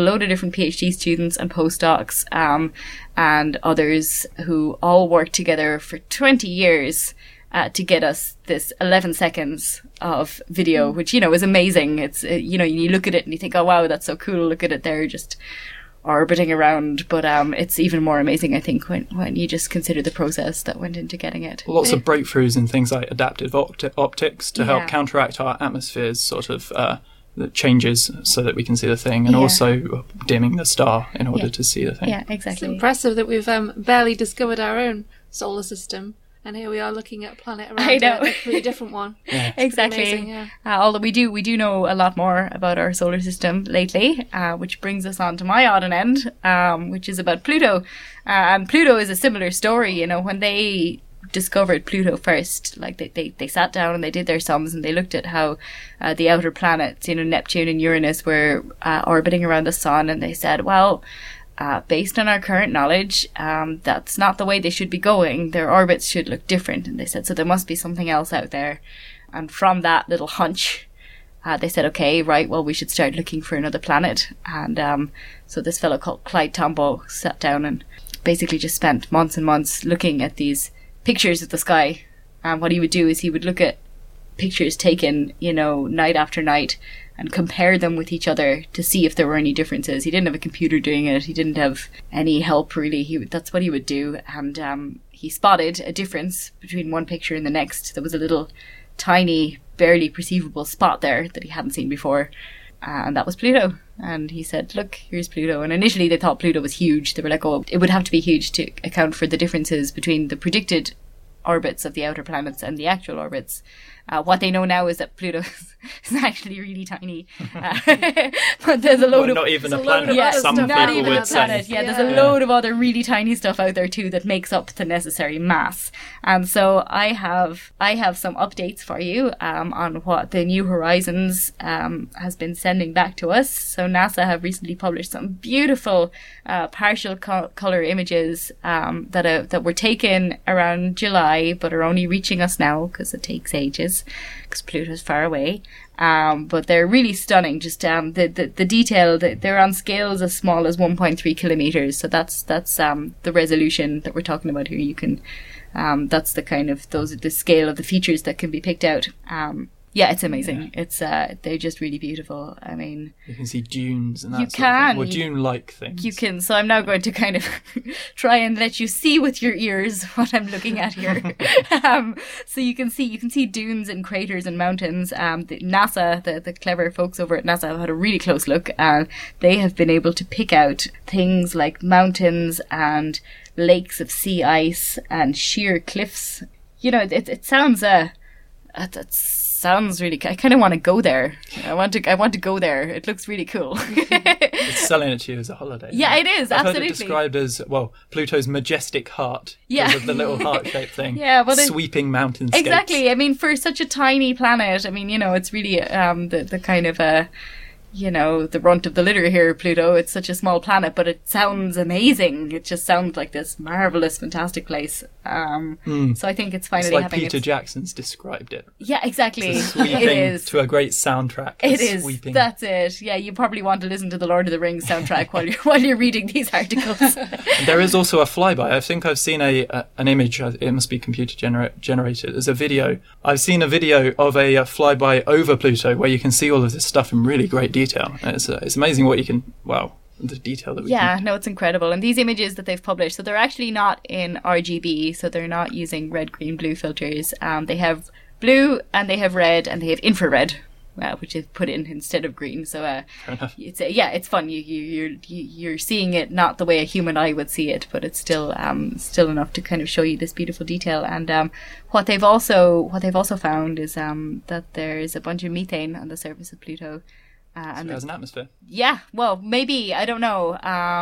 Speaker 1: PhD students and postdocs, and others who all worked together for 20 years to get us this 11 seconds of video, which, you know, is amazing. It's, you know, you look at it and you think, oh wow, that's so cool, look at it there just orbiting around, but it's even more amazing, I think, when you just consider the process that went into getting it.
Speaker 4: Lots of breakthroughs in things like adaptive optics to help counteract our atmosphere's sort of the changes so that we can see the thing, and also dimming the star in order to see the thing.
Speaker 1: Yeah, exactly.
Speaker 3: It's impressive that we've barely discovered our own solar system, and here we are looking at a planet around a completely different one.
Speaker 1: Yeah. Exactly.
Speaker 3: Amazing, yeah.
Speaker 1: Although we do know a lot more about our solar system lately, which brings us on to my odd and end, which is about Pluto. And Pluto is a similar story. You know, when they discovered Pluto first, like they sat down and they did their sums and they looked at how the outer planets, you know, Neptune and Uranus, were orbiting around the sun, and they said, well, based on our current knowledge, that's not the way they should be going. Their orbits should look different. And they said, so there must be something else out there. And from that little hunch, they said, okay, right, well, we should start looking for another planet. And so this fellow called Clyde Tombaugh sat down and basically just spent months and months looking at these pictures of the sky. And what he would do is he would look at pictures taken, you know, night after night, and compare them with each other to see if there were any differences. He didn't have a computer doing it. He didn't have any help, really. That's what he would do. And he spotted a difference between one picture and the next. There was a little tiny, barely perceivable spot there that he hadn't seen before. And that was Pluto. And he said, look, here's Pluto. And initially they thought Pluto was huge. They were like, oh, it would have to be huge to account for the differences between the predicted orbits of the outer planets and the actual orbits. What they know now is that Pluto is actually really tiny. But there's a load of...
Speaker 4: Not even a planet, some
Speaker 1: not
Speaker 4: people
Speaker 1: even
Speaker 4: would
Speaker 1: a planet.
Speaker 4: say.
Speaker 1: Yeah, there's a load of other really tiny stuff out there too that makes up the necessary mass. And so I have some updates for you on what the New Horizons has been sending back to us. So NASA have recently published some beautiful partial color images that were taken around July, but are only reaching us now because it takes ages, because Pluto's far away. But they're really stunning. Just the detail, they're on scales as small as 1.3 kilometers. So that's the resolution that we're talking about here. You can that's the kind of the scale of the features that can be picked out. Yeah, it's amazing. It's they're just really beautiful. I mean,
Speaker 4: you can see dunes and that
Speaker 1: you
Speaker 4: sort of
Speaker 1: can.
Speaker 4: thing. Or dune-like things.
Speaker 1: You can. So I'm now going to kind of try and let you see with your ears what I'm looking at here. So you can see dunes and craters and mountains. NASA, the clever folks over at NASA have had a really close look, and they have been able to pick out things like mountains and lakes of sea ice and sheer cliffs. You know, it sounds sounds really. I kind of want to go there. I want to go there. It looks really cool.
Speaker 4: It's selling it to you as a holiday.
Speaker 1: Yeah, it is.
Speaker 4: I've
Speaker 1: Absolutely.
Speaker 4: heard it described as Pluto's majestic heart.
Speaker 1: Yeah,
Speaker 4: because of the little heart-shaped thing.
Speaker 1: Yeah, well,
Speaker 4: sweeping mountainscapes.
Speaker 1: Exactly. I mean, for such a tiny planet, I mean, you know, it's really the kind of you know, the runt of the litter here, Pluto. It's such a small planet, but it sounds amazing. It just sounds like this marvelous, fantastic place. So I think it's finally
Speaker 4: it's like
Speaker 1: having
Speaker 4: Peter Jackson's described it.
Speaker 1: Yeah, exactly.
Speaker 4: It's sweeping
Speaker 1: it is.
Speaker 4: to a great soundtrack.
Speaker 1: It is.
Speaker 4: Sweeping.
Speaker 1: That's it. Yeah, you probably want to listen to the Lord of the Rings soundtrack while you're reading these articles.
Speaker 4: There is also a flyby. I think I've seen an image. It must be computer generated. There's a video. I've seen a video of a flyby over Pluto where you can see all of this stuff in really great detail. It's amazing what you can. Wow. The detail that we can.
Speaker 1: No, it's incredible. And these images that they've published, so they're actually not in RGB, so they're not using red, green, blue filters. They have blue and they have red and they have infrared, which is put in instead of green. So it's fun. You're seeing it not the way a human eye would see it, but it's still enough to kind of show you this beautiful detail. And what they've also found is that there's a bunch of methane on the surface of Pluto.
Speaker 4: So it has an atmosphere.
Speaker 1: Yeah, well, maybe, I don't know.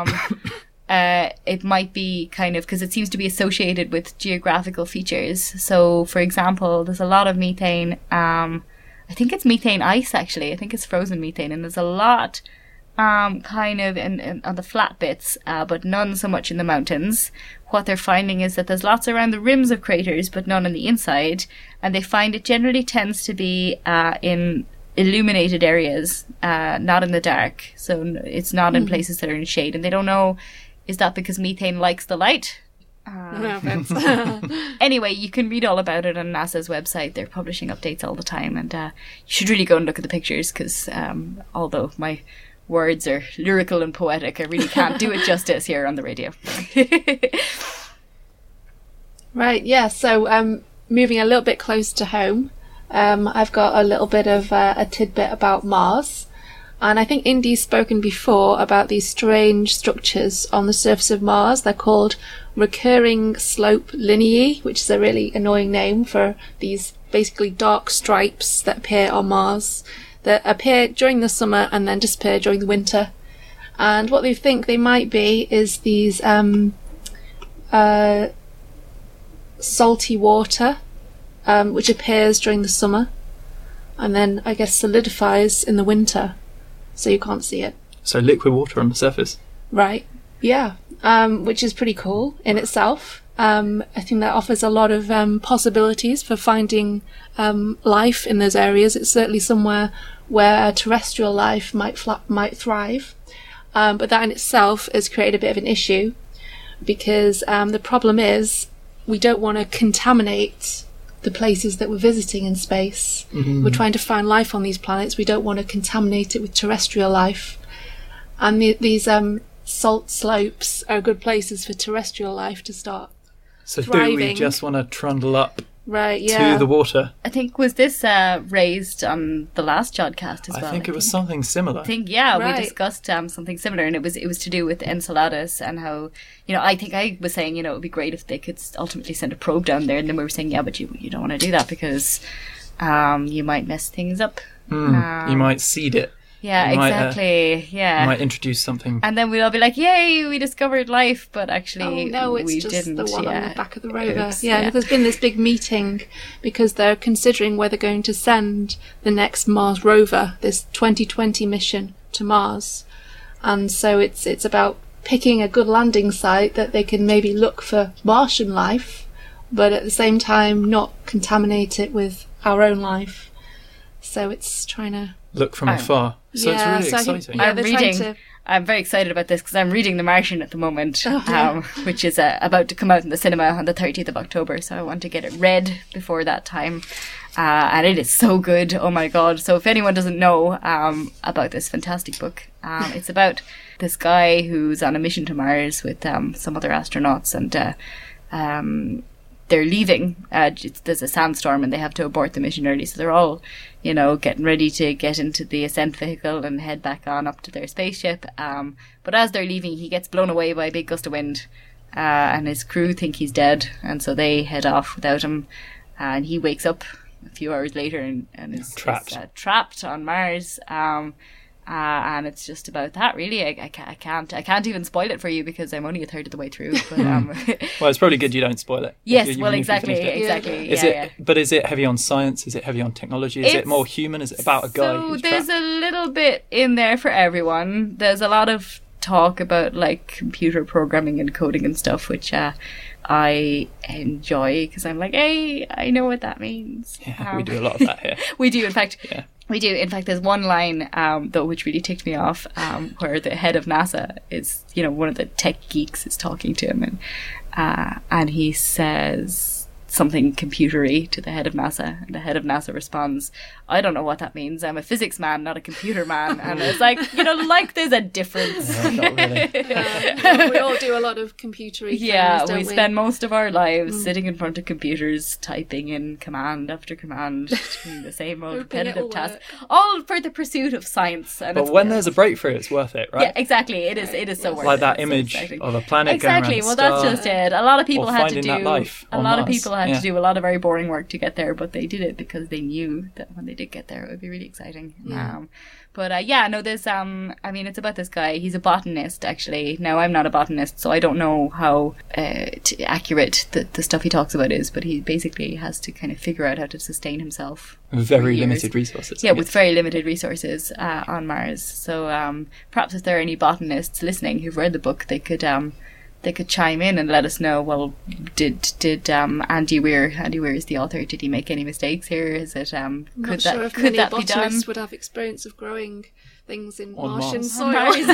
Speaker 1: It might be kind of, because it seems to be associated with geographical features. So, for example, there's a lot of methane. I think it's methane ice, actually. I think it's frozen methane. And there's a lot kind of on the flat bits, but none so much in the mountains. What they're finding is that there's lots around the rims of craters, but none on the inside. And they find it generally tends to be in illuminated areas, not in the dark. So it's not in places that are in shade. And they don't know, is that because methane likes the light? Anyway, you can read all about it on NASA's website. They're publishing updates all the time. And you should really go and look at the pictures because although my words are lyrical and poetic, I really can't do it justice here on the radio.
Speaker 3: Right, yeah. So moving a little bit close to home, I've got a little bit of a tidbit about Mars. And I think Indy's spoken before about these strange structures on the surface of Mars. They're called recurring slope lineae, which is a really annoying name for these basically dark stripes that appear on Mars, that appear during the summer and then disappear during the winter. And what they think they might be is these salty water, which appears during the summer and then I guess solidifies in the winter, so you can't see it.
Speaker 4: So liquid water on the surface.
Speaker 3: Right. Yeah. Which is pretty cool in itself. I think that offers a lot of possibilities for finding life in those areas. It's certainly somewhere where terrestrial life might thrive. But that in itself has created a bit of an issue because the problem is we don't want to contaminate the places that we're visiting in space. Mm-hmm. We're trying to find life on these planets. We don't want to contaminate it with terrestrial life. And these salt slopes are good places for terrestrial life to start thriving.
Speaker 4: Do we just want to trundle up
Speaker 3: to
Speaker 4: the water?
Speaker 1: I think, was this raised on the last Jodcast as well?
Speaker 4: I think it was something similar.
Speaker 1: We discussed something similar, and it was to do with Enceladus and how, I think I was saying, it would be great if they could ultimately send a probe down there, and then we were saying, yeah, but you don't want to do that because you might mess things up.
Speaker 4: You might seed it.
Speaker 1: Yeah, exactly.
Speaker 4: You might introduce something.
Speaker 1: And then we'd all be like, yay, we discovered life, but actually
Speaker 3: we
Speaker 1: just
Speaker 3: didn't. The one on the back of the rover.
Speaker 1: Oops,
Speaker 3: There's been this big meeting because they're considering whether they're going to send the next Mars rover, this 2020 mission to Mars. And so it's about picking a good landing site that they can maybe look for Martian life, but at the same time not contaminate it with our own life. So it's trying to
Speaker 4: look from afar. So it's really exciting.
Speaker 1: I'm reading. I'm very excited about this because I'm reading The Martian at the moment, which is about to come out in the cinema on the 30th of October. So I want to get it read before that time. And it is so good. Oh my God. So if anyone doesn't know about this fantastic book, it's about this guy who's on a mission to Mars with some other astronauts, and they're leaving. There's a sandstorm and they have to abort the mission early. So they're all, getting ready to get into the ascent vehicle and head back on up to their spaceship. But as they're leaving, he gets blown away by a big gust of wind. And his crew think he's dead. And so they head off without him. And he wakes up a few hours later and is trapped on Mars. And it's just about that, really. I can't even spoil it for you because I'm only a third of the way through. But,
Speaker 4: well, it's probably good you don't spoil it.
Speaker 1: Yes, well, exactly.
Speaker 4: But is it heavy on science? Is it heavy on technology? Is it more human? Is it about a guy?
Speaker 1: So there's a little bit in there for everyone. There's a lot of talk about like computer programming and coding and stuff, which I enjoy because I'm like, hey, I know what that means.
Speaker 4: Yeah, we do a lot of that here.
Speaker 1: We do, in fact. Yeah. We do. In fact, there's one line, though, which really ticked me off, where the head of NASA is, one of the tech geeks is talking to him, and he says something computery to the head of NASA, and the head of NASA responds, I don't know what that means. I'm a physics man, not a computer man. And it's like, like there's a difference.
Speaker 4: Not really.
Speaker 3: We all do a lot of computery things, don't we?
Speaker 1: Spend most of our lives sitting in front of computers, typing in command after command, doing the same old repetitive task, all for the pursuit of science. And
Speaker 4: but when there's a breakthrough, it's worth it, right?
Speaker 1: Yeah, exactly. It is so worth it.
Speaker 4: Like that image of a planet going around the star.
Speaker 1: That's just it. A lot of people had to do
Speaker 4: to
Speaker 1: do a lot of very boring work to get there, but they did it because they knew that when they did get there, it would be really exciting. There's it's about this guy. He's a botanist, actually. Now, I'm not a botanist, so I don't know how accurate the stuff he talks about is, but he basically has to kind of figure out how to sustain himself.
Speaker 4: With very limited resources.
Speaker 1: Yeah, with very limited resources on Mars. So perhaps if there are any botanists listening who've read the book, they could chime in and let us know. Well, did Andy Weir is the author? Did he make any mistakes here? Is it
Speaker 3: I'm not sure if many botanists would have experience of growing things in Martian soil.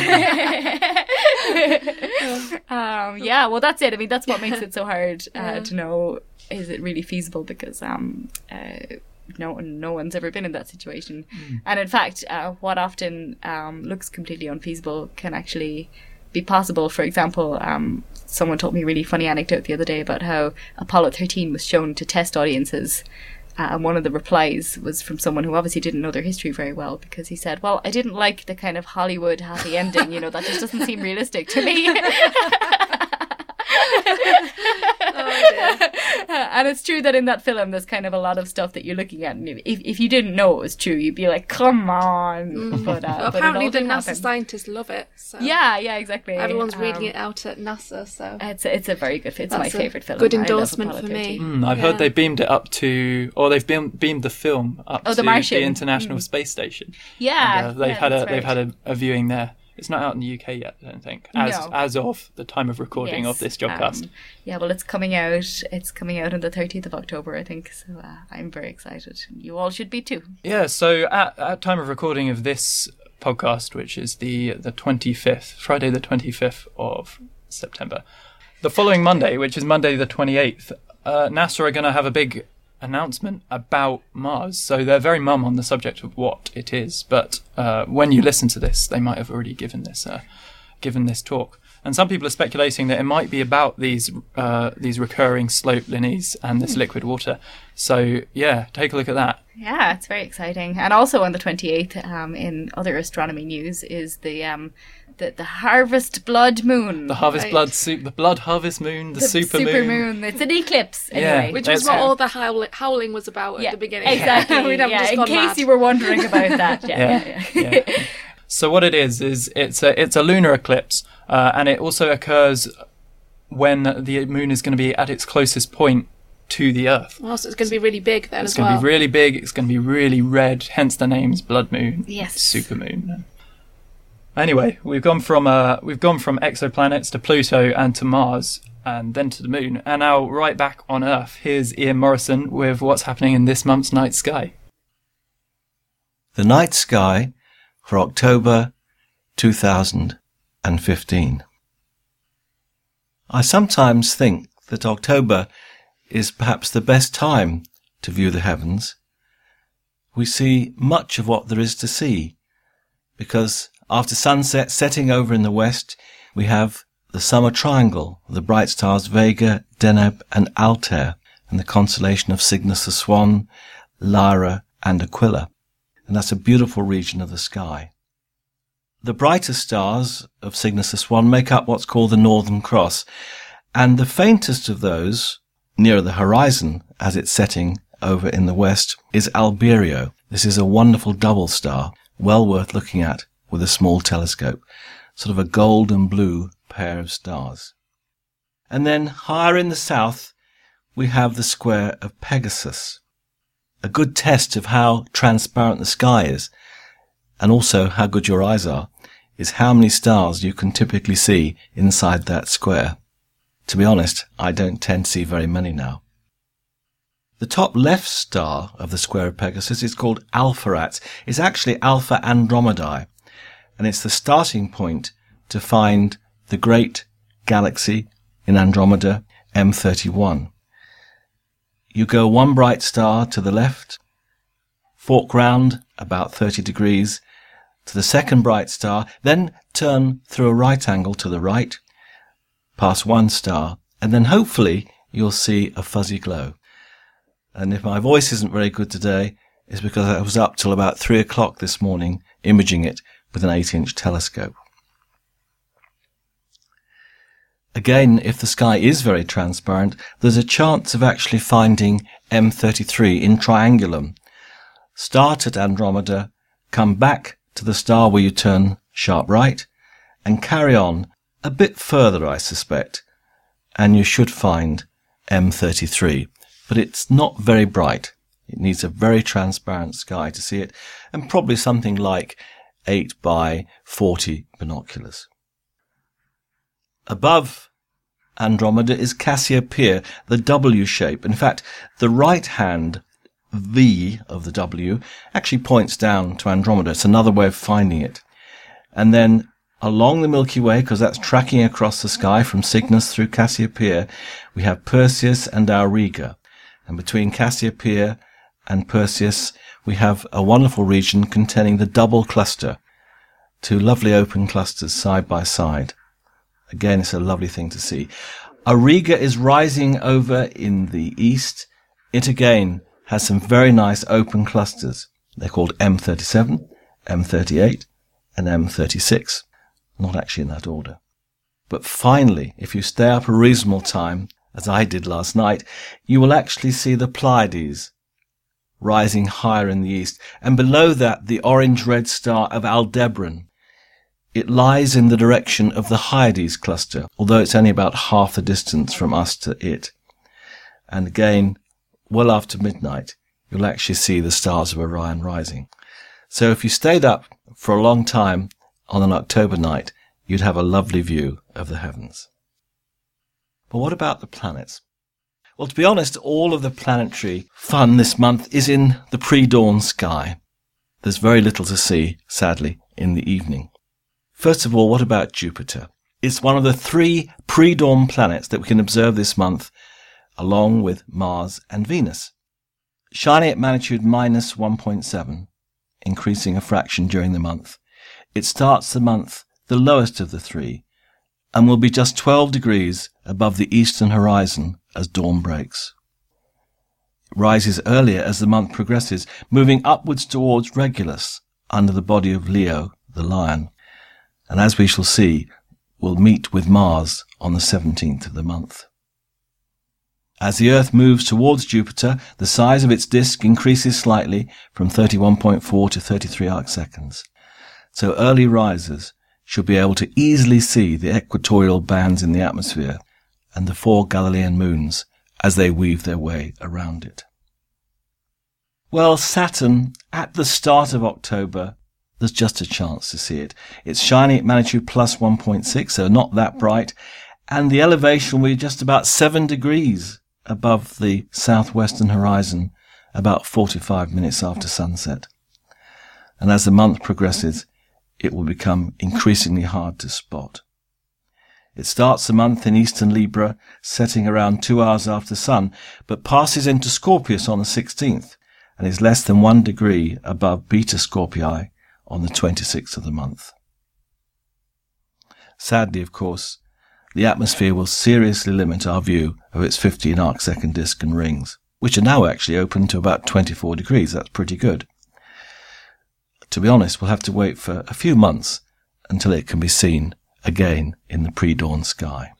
Speaker 1: Well, that's it. I mean, that's what makes it so hard to know. Is it really feasible? Because no one's ever been in that situation, and in fact, what often looks completely unfeasible can actually be possible. For example, someone told me a really funny anecdote the other day about how Apollo 13 was shown to test audiences, and one of the replies was from someone who obviously didn't know their history very well, because he said, well, I didn't like the kind of Hollywood happy ending, that just doesn't seem realistic to me. And it's true that in that film there's kind of a lot of stuff that you're looking at, and if you didn't know it was true, you'd be like, come on.
Speaker 3: But apparently the NASA scientists love it, so
Speaker 1: yeah, exactly,
Speaker 3: everyone's reading it out at NASA, so
Speaker 1: it's a very good film. It's my favourite film.
Speaker 3: Good endorsement for me.
Speaker 4: I've heard they beamed it up to, or they've beamed the film up to
Speaker 1: the Martian.
Speaker 4: The International Space Station.
Speaker 1: Yeah,
Speaker 4: and, they've had a viewing there. It's not out in the UK yet, I don't think, as of the time of recording of this jobcast.
Speaker 1: Well, it's coming out. It's coming out on the 30th of October, I think. So I'm very excited. You all should be too.
Speaker 4: Yeah. So at time of recording of this podcast, which is the 25th, Friday the 25th of September, the following Monday, which is Monday the 28th, NASA are going to have a big announcement about Mars. So they're very mum on the subject of what it is, but when you listen to this, they might have already given this talk. And some people are speculating that it might be about these recurring slope lineae and this liquid water. So yeah, take a look at that.
Speaker 1: Yeah, it's very exciting. And also on the 28th, in other astronomy news, is the harvest blood moon.
Speaker 4: The harvest the blood harvest moon, the super moon.
Speaker 1: It's an eclipse, anyway.
Speaker 3: Yeah, which was what all the howling was about at the beginning.
Speaker 1: Exactly. In case you were wondering about that. Yeah.
Speaker 4: So what it is it's a lunar eclipse, and it also occurs when the moon is going to be at its closest point to the Earth.
Speaker 3: Oh, so it's going to be really big then
Speaker 4: as well. It's going to be really big. It's going to be really red. Hence the names blood moon, super moon. Anyway, we've gone from exoplanets to Pluto and to Mars and then to the moon, and now right back on Earth. Here's Ian Morrison with what's happening in this month's night sky.
Speaker 6: The night sky for October 2015. I sometimes think that October is perhaps the best time to view the heavens. We see much of what there is to see, because after sunset setting over in the west, we have the summer triangle, the bright stars Vega, Deneb and Altair, and the constellation of Cygnus the Swan, Lyra and Aquila. And that's a beautiful region of the sky. The brighter stars of Cygnus the Swan make up what's called the Northern Cross, and the faintest of those, nearer the horizon as it's setting over in the west, is Alberio. This is a wonderful double star, well worth looking at with a small telescope, sort of a gold and blue pair of stars. And then higher in the south, we have the square of Pegasus. A good test of how transparent the sky is, and also how good your eyes are, is how many stars you can typically see inside that square. To be honest, I don't tend to see very many now. The top left star of the square of Pegasus is called Alpheratz. It's actually Alpha Andromedae, and it's the starting point to find the great galaxy in Andromeda, M31. You go one bright star to the left, fork round about 30 degrees to the second bright star, then turn through a right angle to the right, past one star, and then hopefully you'll see a fuzzy glow. And if my voice isn't very good today, it's because I was up till about 3 o'clock this morning imaging it with an 8-inch telescope. Again, if the sky is very transparent, there's a chance of actually finding M33 in Triangulum. Start at Andromeda, come back to the star where you turn sharp right, and carry on a bit further, I suspect, and you should find M33. But it's not very bright. It needs a very transparent sky to see it, and probably something like 8 by 40 binoculars. Above Andromeda is Cassiopeia, the W shape. In fact, the right hand V of the W actually points down to Andromeda. It's another way of finding it. And then along the Milky Way, because that's tracking across the sky from Cygnus through Cassiopeia, we have Perseus and Auriga. And between Cassiopeia and Perseus, we have a wonderful region containing the double cluster, 2 lovely open clusters side by side. Again, it's a lovely thing to see. Auriga is rising over in the east. It again has some very nice open clusters. They're called M37, M38, and M36. Not actually in that order. But finally, if you stay up a reasonable time, as I did last night, you will actually see the Pleiades rising higher in the east, and below that the orange-red star of Aldebaran. It lies in the direction of the Hyades cluster, although it's only about half the distance from us to it. And again, well after midnight, you'll actually see the stars of Orion rising. So if you stayed up for a long time on an October night, you'd have a lovely view of the heavens. But what about the planets? Well, to be honest, all of the planetary fun this month is in the pre-dawn sky. There's very little to see, sadly, in the evening. First of all, what about Jupiter? It's one of the 3 pre-dawn planets that we can observe this month, along with Mars and Venus. Shining at magnitude minus 1.7, increasing a fraction during the month. It starts the month the lowest of the 3, and will be just 12 degrees above the eastern horizon as dawn breaks. It rises earlier as the month progresses, moving upwards towards Regulus, under the body of Leo, the lion, and as we shall see, will meet with Mars on the 17th of the month. As the Earth moves towards Jupiter, the size of its disk increases slightly from 31.4 to 33 arcseconds. So early risers should be able to easily see the equatorial bands in the atmosphere and the 4 Galilean moons as they weave their way around it. Well, Saturn, at the start of October, there's just a chance to see it. It's shining at magnitude plus 1.6, so not that bright, and the elevation will be just about 7 degrees above the southwestern horizon, about 45 minutes after sunset. and as the month progresses, it will become increasingly hard to spot. It starts the month in Eastern Libra, setting around 2 hours after the sun, but passes into Scorpius on the 16th and is less than 1 degree above Beta Scorpii on the 26th of the month. Sadly, of course, the atmosphere will seriously limit our view of its 15 arcsecond disk and rings, which are now actually open to about 24 degrees. That's pretty good. To be honest, we'll have to wait for a few months until it can be seen again in the pre-dawn sky.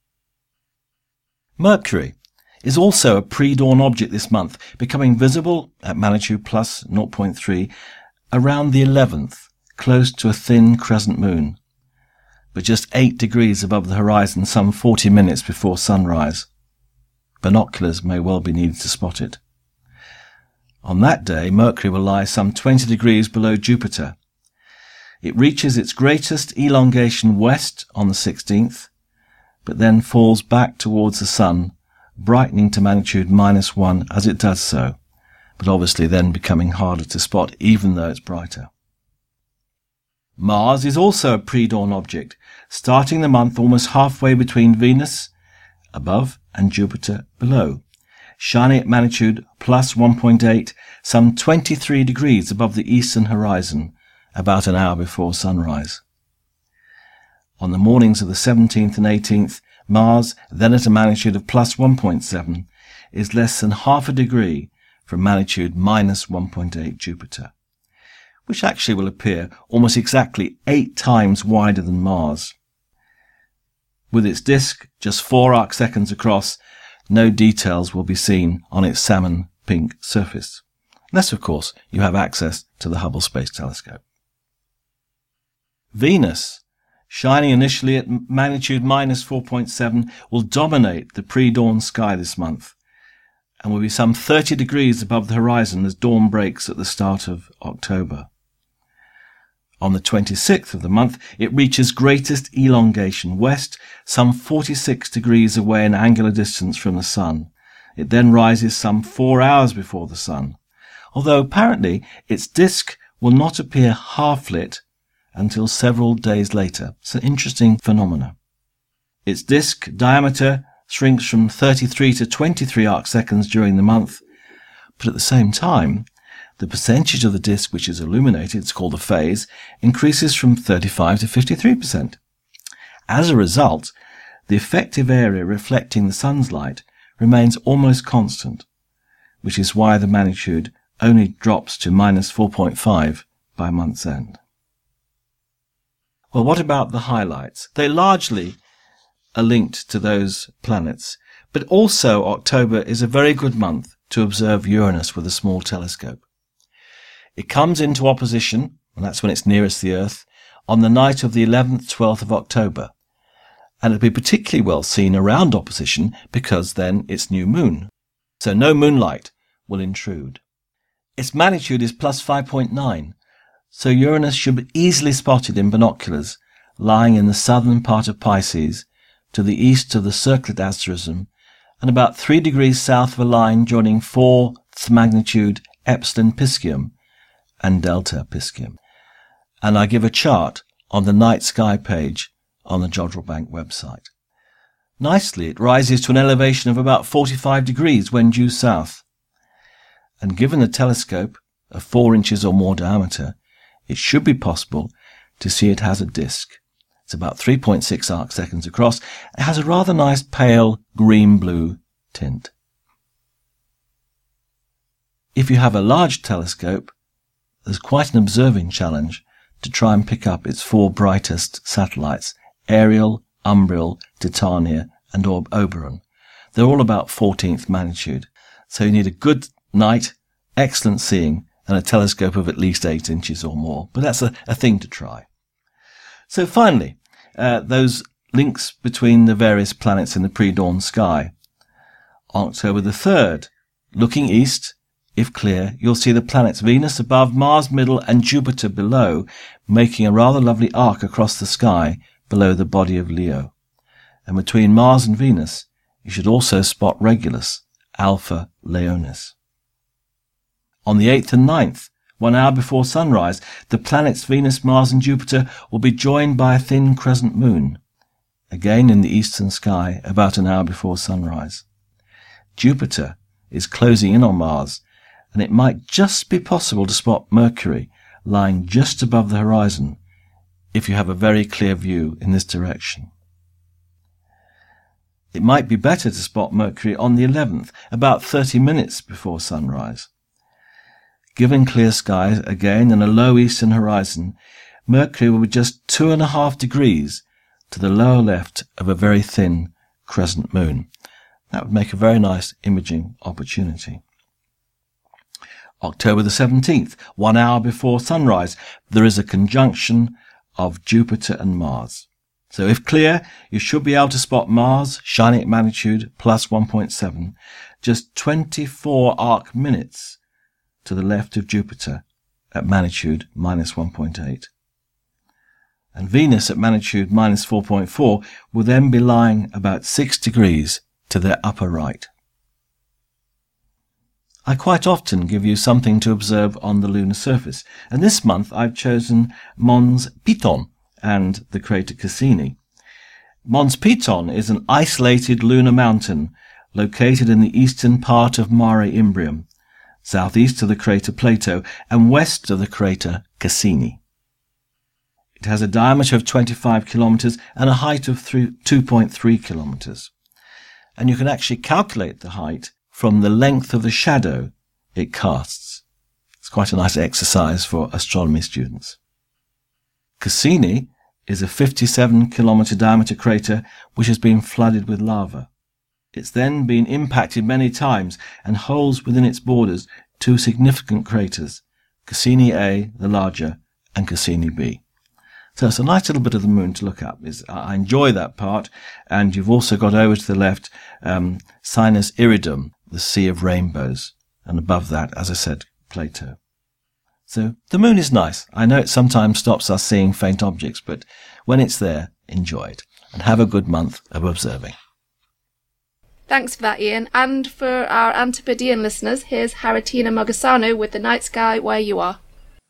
Speaker 6: Mercury is also a pre-dawn object this month, becoming visible at magnitude plus 0.3 around the 11th, close to a thin crescent moon, but just 8 degrees above the horizon some 40 minutes before sunrise. Binoculars may well be needed to spot it. On that day, Mercury will lie some 20 degrees below Jupiter. It reaches its greatest elongation west on the 16th, but then falls back towards the Sun, brightening to magnitude -1 as it does so, but obviously then becoming harder to spot even though it's brighter. Mars is also a pre-dawn object, starting the month almost halfway between Venus above and Jupiter below, shining at magnitude plus 1.8, some 23 degrees above the eastern horizon, about an hour before sunrise. On the mornings of the 17th and 18th, Mars, then at a magnitude of plus 1.7, is less than half a degree from magnitude -1.8 Jupiter, which actually will appear almost exactly 8 times wider than Mars. With its disk just 4 arcseconds across, no details will be seen on its salmon pink surface, unless of course you have access to the Hubble Space Telescope. Venus, shining initially at magnitude -4.7, will dominate the pre-dawn sky this month and will be some 30 degrees above the horizon as dawn breaks at the start of October. On the 26th of the month, it reaches greatest elongation west, some 46 degrees away in angular distance from the Sun. It then rises some 4 hours before the Sun, although apparently its disk will not appear half-lit until several days later. It's an interesting phenomenon. Its disk diameter shrinks from 33 to 23 arcseconds during the month, but at the same time, the percentage of the disk which is illuminated, it's called a phase, increases from 35 to 53%. As a result, the effective area reflecting the sun's light remains almost constant, which is why the magnitude only drops to -4.5 by month's end. Well, what about the highlights? They largely are linked to those planets, but also October is a very good month to observe Uranus with a small telescope. It comes into opposition, and that's when it's nearest the Earth, on the night of the 11th, 12th of October, and it'll be particularly well seen around opposition because then it's new moon, so no moonlight will intrude. Its magnitude is plus 5.9, so Uranus should be easily spotted in binoculars, lying in the southern part of Pisces, to the east of the circlet asterism, and about 3 degrees south of a line joining 4th magnitude Epsilon Piscium and Delta Piscium. And I give a chart on the night sky page on the Jodrell Bank website. Nicely, it rises to an elevation of about 45 degrees when due south. And given the telescope of 4 inches or more diameter, it should be possible to see it has a disk. It's about 3.6 arcseconds across. It has a rather nice pale green-blue tint. If you have a large telescope, there's quite an observing challenge to try and pick up its 4 brightest satellites, Ariel, Umbriel, Titania, and Oberon. They're all about 14th magnitude, so you need a good night, excellent seeing, and a telescope of at least 8 inches or more. But that's a thing to try. So finally, those links between the various planets in the pre-dawn sky. On October the 3rd, looking east, if clear, you'll see the planets Venus above, Mars middle, and Jupiter below, making a rather lovely arc across the sky below the body of Leo. And between Mars and Venus, you should also spot Regulus, Alpha Leonis. On the 8th and 9th, 1 hour before sunrise, the planets Venus, Mars and Jupiter will be joined by a thin crescent moon, again in the eastern sky about an hour before sunrise. Jupiter is closing in on Mars, and it might just be possible to spot Mercury lying just above the horizon if you have a very clear view in this direction. It might be better to spot Mercury on the 11th, about 30 minutes before sunrise. Given clear skies again and a low eastern horizon, Mercury will be just 2.5 degrees to the lower left of a very thin crescent moon. That would make a very nice imaging opportunity. October the 17th, 1 hour before sunrise, there is a conjunction of Jupiter and Mars. So if clear, you should be able to spot Mars shining at magnitude plus 1.7, just 24 arc minutes to the left of Jupiter at magnitude minus 1.8. And Venus at magnitude minus 4.4 will then be lying about 6 degrees to their upper right. I quite often give you something to observe on the lunar surface, and this month I've chosen Mons Piton and the crater Cassini. Mons Piton is an isolated lunar mountain located in the eastern part of Mare Imbrium, southeast of the crater Plato and west of the crater Cassini. It has a diameter of 25 kilometers and a height of 2.3 kilometers. And you can actually calculate the height from the length of the shadow it casts. It's quite a nice exercise for astronomy students. Cassini is a 57-kilometer diameter crater which has been flooded with lava. It's then been impacted many times and holds within its borders two significant craters, Cassini A, the larger, and Cassini B. So it's a nice little bit of the moon to look up. I enjoy that part. And you've also got over to the left Sinus Iridum, the Sea of Rainbows. And above that, as I said, Plato. So the moon is nice. I know it sometimes stops us seeing faint objects, but when it's there, enjoy it. And have a good month of observing.
Speaker 3: Thanks for that, Ian. And for our Antipodean listeners, here's Haritina Mogasano with The Night Sky Where You Are.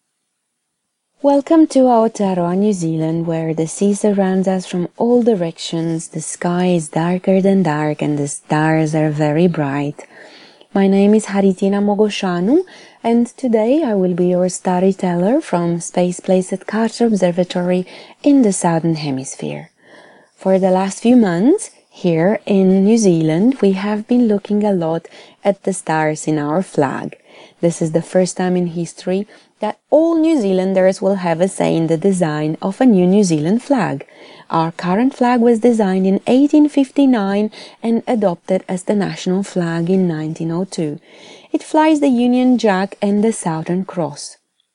Speaker 7: Welcome to Aotearoa, New Zealand, where the sea surrounds us from all directions, the sky is darker than dark, and the stars are very bright. My name is Haritina Mogoshanu, and today I will be your storyteller from Space Place at Carter Observatory in the Southern Hemisphere. For the last few months, here in New Zealand, we have been looking a lot at the stars in our flag. This is the first time in history that all New Zealanders will have a say in the design of a new New Zealand flag. Our current flag was designed in 1859 and adopted as the national flag in 1902. It flies the Union Jack and the Southern Cross.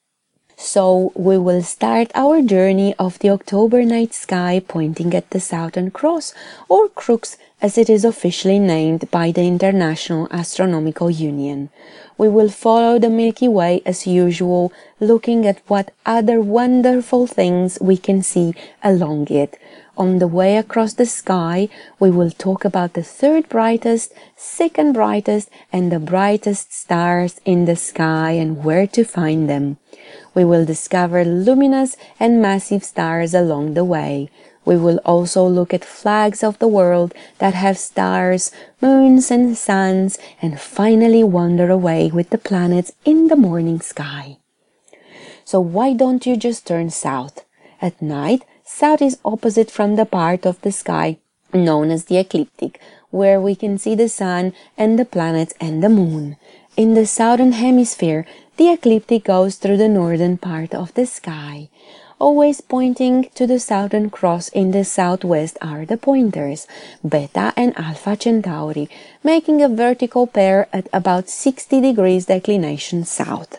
Speaker 7: So we will start our journey of the October night sky pointing at the Southern Cross, or Crux as it is officially named by the International Astronomical Union. We will follow the Milky Way as usual, looking at what other wonderful things we can see along it. On the way across the sky, we will talk about the third brightest, second brightest, and the brightest stars in the sky and where to find them. We will discover luminous and massive stars along the way. We will also look at flags of the world that have stars, moons and suns, and finally wander away with the planets in the morning sky. So why don't you just turn south? At night, south is opposite from the part of the sky known as the ecliptic, where we can see the sun and the planets and the moon. In the southern hemisphere, the ecliptic goes through the northern part of the sky. Always pointing to the Southern Cross in the southwest are the pointers, Beta and Alpha Centauri, making a vertical pair at about 60 degrees declination south.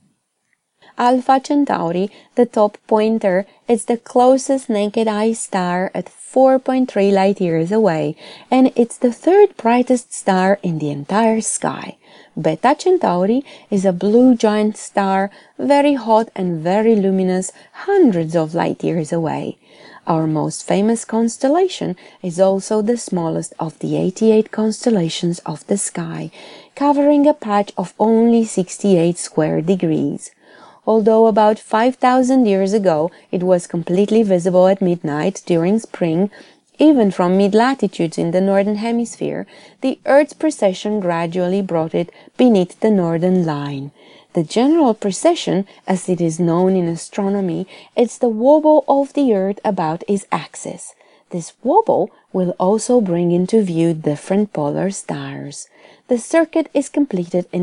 Speaker 7: Alpha Centauri, the top pointer, is the closest naked eye star at 4.3 light years away, and it's the third brightest star in the entire sky. Beta Centauri is a blue giant star, very hot and very luminous, hundreds of light years away. Our most famous constellation is also the smallest of the 88 constellations of the sky, covering a patch of only 68 square degrees. although about 5,000 years ago it was completely visible at midnight during spring. Even from mid-latitudes in the northern hemisphere, the Earth's precession gradually brought it beneath the northern line. The general precession, as it is known in astronomy, is the wobble of the Earth about its axis. This wobble will also bring into view different polar stars. The circuit is completed in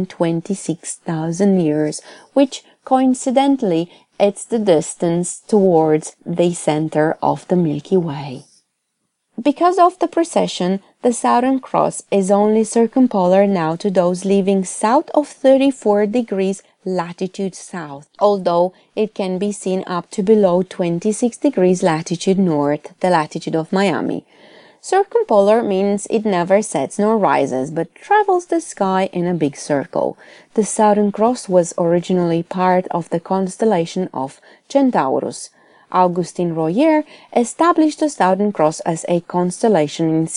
Speaker 7: 26,000 years, which coincidentally is the distance towards the center of the Milky Way. Because of the precession, the Southern Cross is only circumpolar now to those living south of 34 degrees latitude south, although it can be seen up to below 26 degrees latitude north, the latitude of Miami. Circumpolar means it never sets nor rises, but travels the sky in a big circle. The Southern Cross was originally part of the constellation of Centaurus. Augustin Royer established the Southern Cross as a constellation in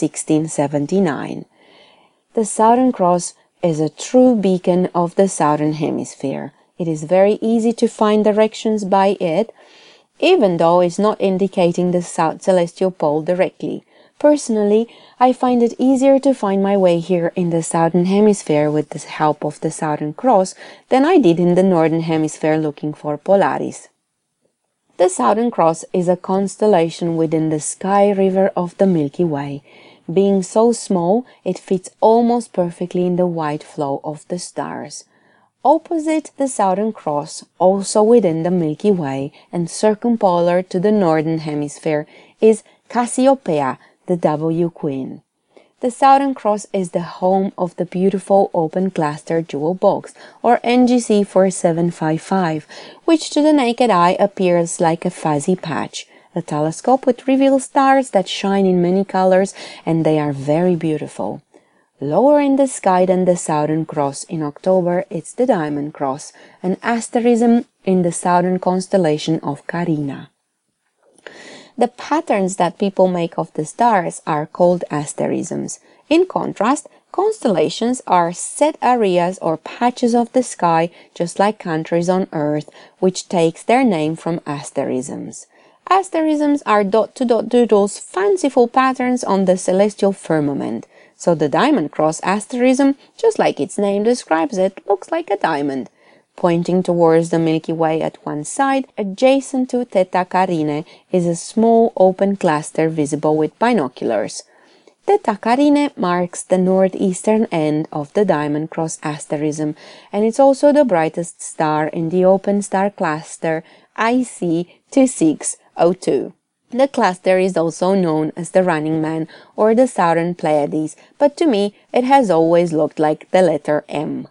Speaker 7: 1679. The Southern Cross is a true beacon of the Southern Hemisphere. It is very easy to find directions by it, even though it's not indicating the South Celestial Pole directly. Personally, I find it easier to find my way here in the Southern Hemisphere with the help of the Southern Cross than I did in the Northern Hemisphere looking for Polaris. The Southern Cross is a constellation within the sky river of the Milky Way. Being so small, it fits almost perfectly in the wide flow of the stars. Opposite the Southern Cross, also within the Milky Way and circumpolar to the Northern Hemisphere, is Cassiopeia, the W Queen. The Southern Cross is the home of the beautiful open cluster jewel box, or NGC 4755, which to the naked eye appears like a fuzzy patch. A telescope which reveals stars that shine in many colors, and they are very beautiful. Lower in the sky than the Southern Cross in October, it's the Diamond Cross, an asterism in the southern constellation of Carina. The patterns that people make of the stars are called asterisms. In contrast, constellations are set areas or patches of the sky, just like countries on Earth, which takes their name from asterisms. Asterisms are dot-to-dot doodles, fanciful patterns on the celestial firmament. So the Diamond Cross asterism, just like its name describes it, looks like a diamond. Pointing towards the Milky Way at one side, adjacent to Theta Carinae, is a small open cluster visible with binoculars. Theta Carinae marks the northeastern end of the Diamond Cross asterism, and it's also the brightest star in the open star cluster IC 2602. The cluster is also known as the Running Man or the Southern Pleiades, but to me it has always looked like the letter M.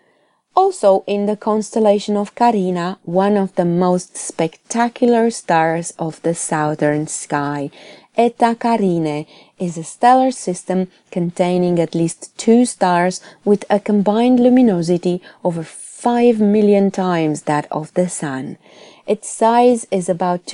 Speaker 7: Also in the constellation of Carina, one of the most spectacular stars of the southern sky, Eta Carinae, is a stellar system containing at least 2 stars with a combined luminosity over 5 million times that of the Sun. Its size is about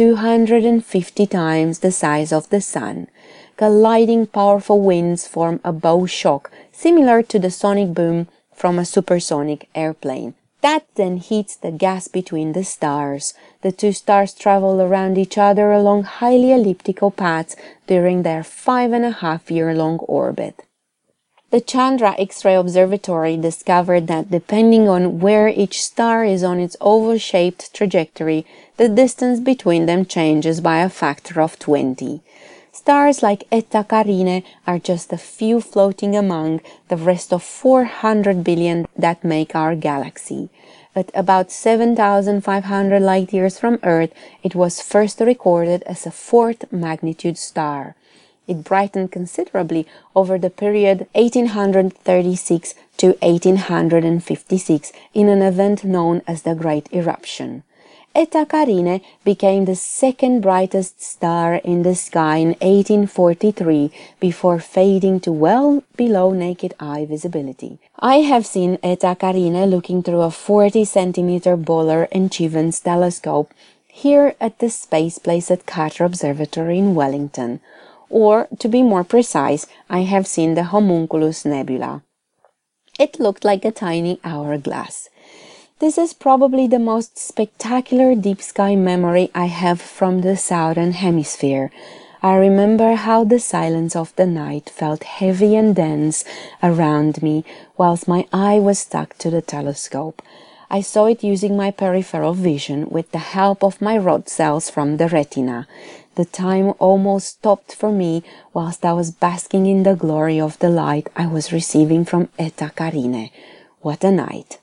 Speaker 7: 250 times the size of the Sun. Colliding powerful winds form a bow shock, similar to the sonic boom from a supersonic airplane. That then heats the gas between the stars. The 2 stars travel around each other along highly elliptical paths during their 5.5-year-long orbit. The Chandra X-ray Observatory discovered that depending on where each star is on its oval-shaped trajectory, the distance between them changes by a factor of 20. Stars like Eta Carinae are just a few floating among the rest of 400 billion that make our galaxy. At about 7,500 light-years from Earth, it was first recorded as a 4th magnitude star. It brightened considerably over the period 1836 to 1856 in an event known as the Great Eruption. Eta Carinae became the 2nd brightest star in the sky in 1843 before fading to well below naked eye visibility. I have seen Eta Carinae looking through a 40-centimeter Böhler and Chivens telescope here at the Space Place at Carter Observatory in Wellington. Or, to be more precise, I have seen the Homunculus Nebula. It looked like a tiny hourglass. This is probably the most spectacular deep sky memory I have from the southern hemisphere. I remember how the silence of the night felt heavy and dense around me whilst my eye was stuck to the telescope. I saw it using my peripheral vision with the help of my rod cells from the retina. The time almost stopped for me whilst I was basking in the glory of the light I was receiving from Eta Carinae. What a night!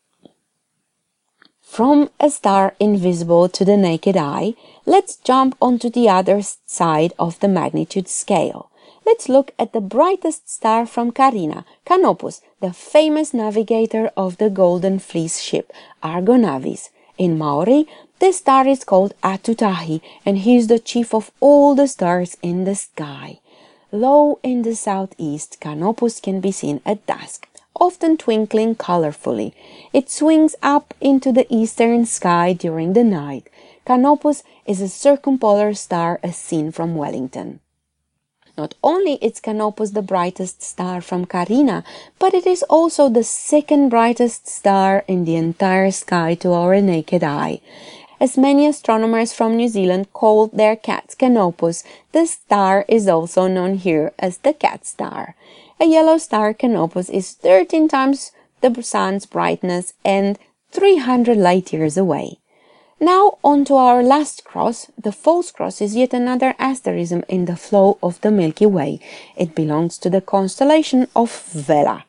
Speaker 7: From a star invisible to the naked eye, let's jump onto the other side of the magnitude scale. Let's look at the brightest star from Carina, Canopus, the famous navigator of the Golden Fleece ship, Argo Navis. In Maori, this star is called Atutahi, and he is the chief of all the stars in the sky. Low in the southeast, Canopus can be seen at dusk, often twinkling colorfully. It swings up into the eastern sky during the night. Canopus is a circumpolar star as seen from Wellington. Not only is Canopus the brightest star from Carina, but it is also the second brightest star in the entire sky to our naked eye. As many astronomers from New Zealand call their cats Canopus, this star is also known here as the cat star. A yellow star, Canopus, is 13 times the sun's brightness and 300 light years away. Now on to our last cross. The false cross is yet another asterism in the flow of the Milky Way. It belongs to the constellation of Vela.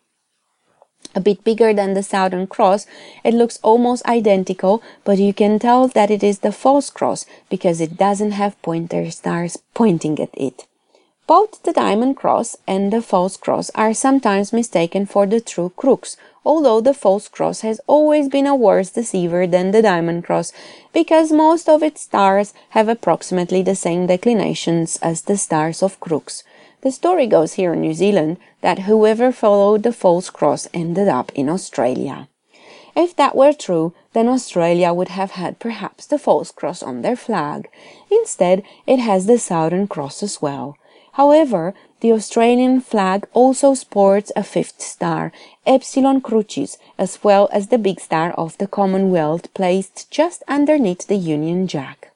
Speaker 7: A bit bigger than the Southern Cross, it looks almost identical, but you can tell that it is the false cross because it doesn't have pointer stars pointing at it. Both the Diamond Cross and the False Cross are sometimes mistaken for the true crux, although the False Cross has always been a worse deceiver than the Diamond Cross, because most of its stars have approximately the same declinations as the stars of crux. The story goes here in New Zealand that whoever followed the False Cross ended up in Australia. If that were true, then Australia would have had perhaps the False Cross on their flag. Instead, it has the Southern Cross as well. However, the Australian flag also sports a fifth star, Epsilon Crucis, as well as the big star of the Commonwealth placed just underneath the Union Jack.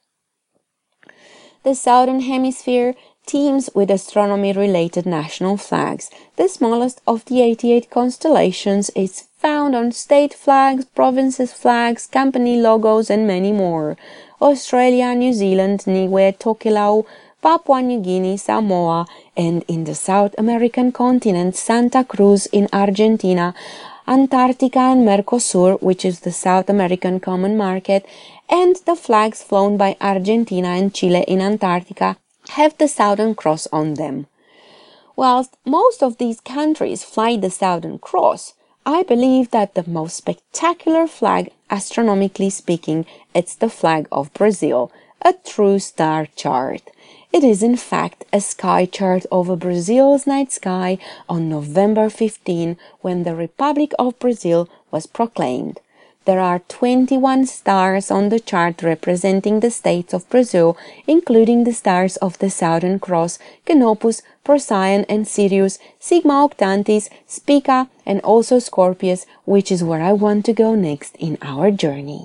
Speaker 7: The Southern Hemisphere teems with astronomy-related national flags. The smallest of the 88 constellations is found on state flags, provinces' flags, company logos, and many more. Australia, New Zealand, Niue, Tokelau, Papua New Guinea, Samoa, and in the South American continent, Santa Cruz in Argentina, Antarctica and Mercosur, which is the South American Common Market, and the flags flown by Argentina and Chile in Antarctica have the Southern Cross on them. Whilst most of these countries fly the Southern Cross, I believe that the most spectacular flag, astronomically speaking, it's the flag of Brazil, a true star chart. It is in fact a sky chart over Brazil's night sky on November 15, when the Republic of Brazil was proclaimed. There are 21 stars on the chart representing the states of Brazil, including the stars of the Southern Cross, Canopus, Procyon and Sirius, Sigma Octantis, Spica, and also Scorpius, which is where I want to go next in our journey.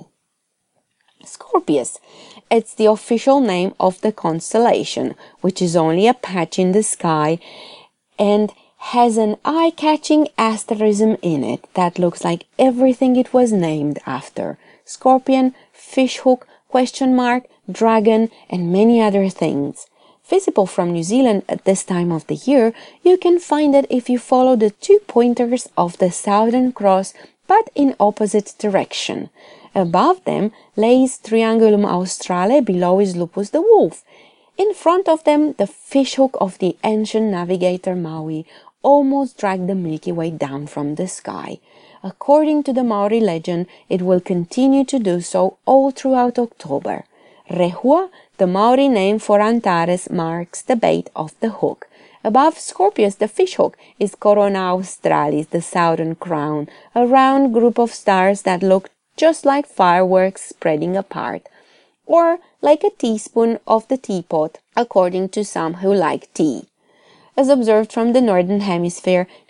Speaker 7: Scorpius. It's the official name of the constellation, which is only a patch in the sky and has an eye-catching asterism in it that looks like everything it was named after: scorpion, fishhook, question mark, dragon, and many other things. Visible from New Zealand at this time of the year, you can find it if you follow the 2 pointers of the Southern Cross, but in opposite direction. Above them lays Triangulum Australe, below is Lupus the wolf. In front of them, the fishhook of the ancient navigator Maui almost dragged the Milky Way down from the sky. According to the Maori legend, it will continue to do so all throughout October. Rehua, the Maori name for Antares, marks the bait of the hook. Above Scorpius, the fishhook, is Corona Australis, the southern crown, a round group of stars that look just like fireworks spreading apart, or like a teaspoon of the teapot, according to some who like tea. As observed from the northern hemisphere,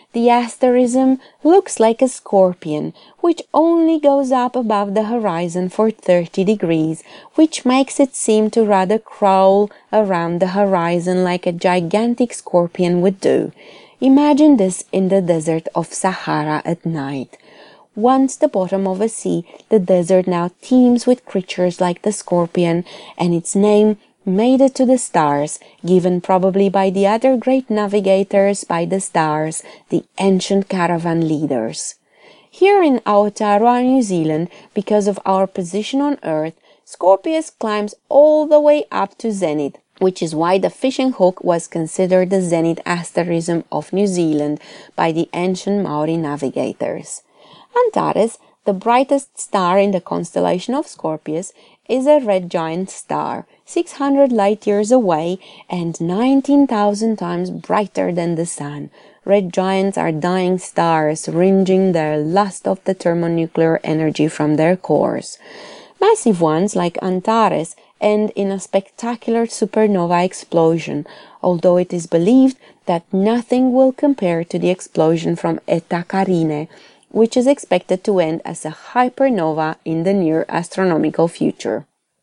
Speaker 7: the asterism looks like a scorpion, which only goes up above the horizon for 30 degrees, which makes it seem to rather crawl around the horizon like a gigantic scorpion would do. Imagine this in the desert of Sahara at night. Once the bottom of a sea, the desert now teems with creatures like the scorpion, and its name made it to the stars, given probably by the other great navigators by the stars, the ancient caravan leaders. Here in Aotearoa, New Zealand, because of our position on Earth, Scorpius climbs all the way up to zenith, which is why the fishing hook was considered the zenith asterism of New Zealand by the ancient Maori navigators. Antares, the brightest star in the constellation of Scorpius, is a red giant star, 600 light-years away and 19,000 times brighter than the Sun. Red giants are dying stars, wringing their lust of the thermonuclear energy from their cores. Massive ones, like Antares, end in a spectacular supernova explosion, although it is believed that nothing will compare to the explosion from Eta Carinae, which is expected to end as a hypernova in the near astronomical future.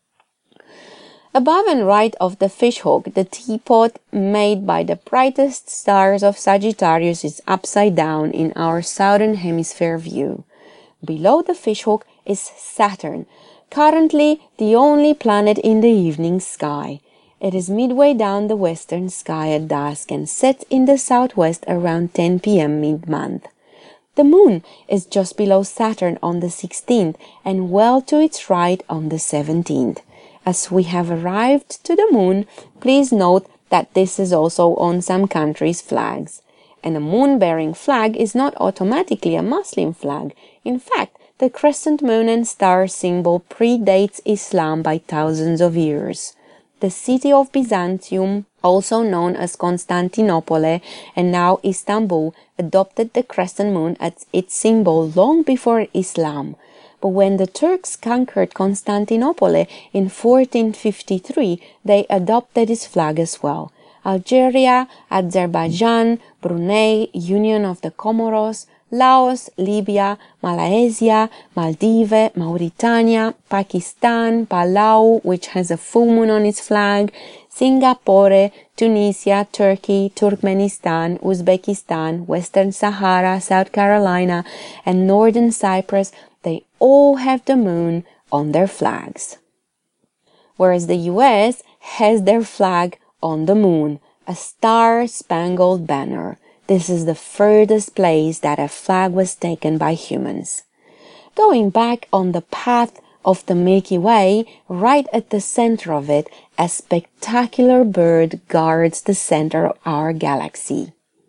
Speaker 7: Above and right of the fishhook, the teapot made by the brightest stars of Sagittarius is upside down in our southern hemisphere view. Below the fishhook is Saturn, currently the only planet in the evening sky. It is midway down the western sky at dusk and sets in the southwest around 10 p.m. mid-month. The moon is just below Saturn on the 16th and well to its right on the 17th. As we have arrived to the moon, please note that this is also on some countries' flags. And a moon-bearing flag is not automatically a Muslim flag. In fact, the crescent moon and star symbol predates Islam by thousands of years. The city of Byzantium, also known as Constantinople and now Istanbul, adopted the crescent moon as its symbol long before Islam. But when the Turks conquered Constantinople in 1453, they adopted its flag as well. Algeria, Azerbaijan, Brunei, Union of the Comoros, Laos, Libya, Malaysia, Maldives, Mauritania, Pakistan, Palau, which has a full moon on its flag, Singapore, Tunisia, Turkey, Turkmenistan, Uzbekistan, Western Sahara, South Carolina, and Northern Cyprus, they all have the moon on their flags. Whereas the US has their flag on the moon, a star-spangled banner. This is the furthest place that a flag was taken by humans. Going back on the path of the Milky Way, right at the center of it, a spectacular bird guards the center of our galaxy.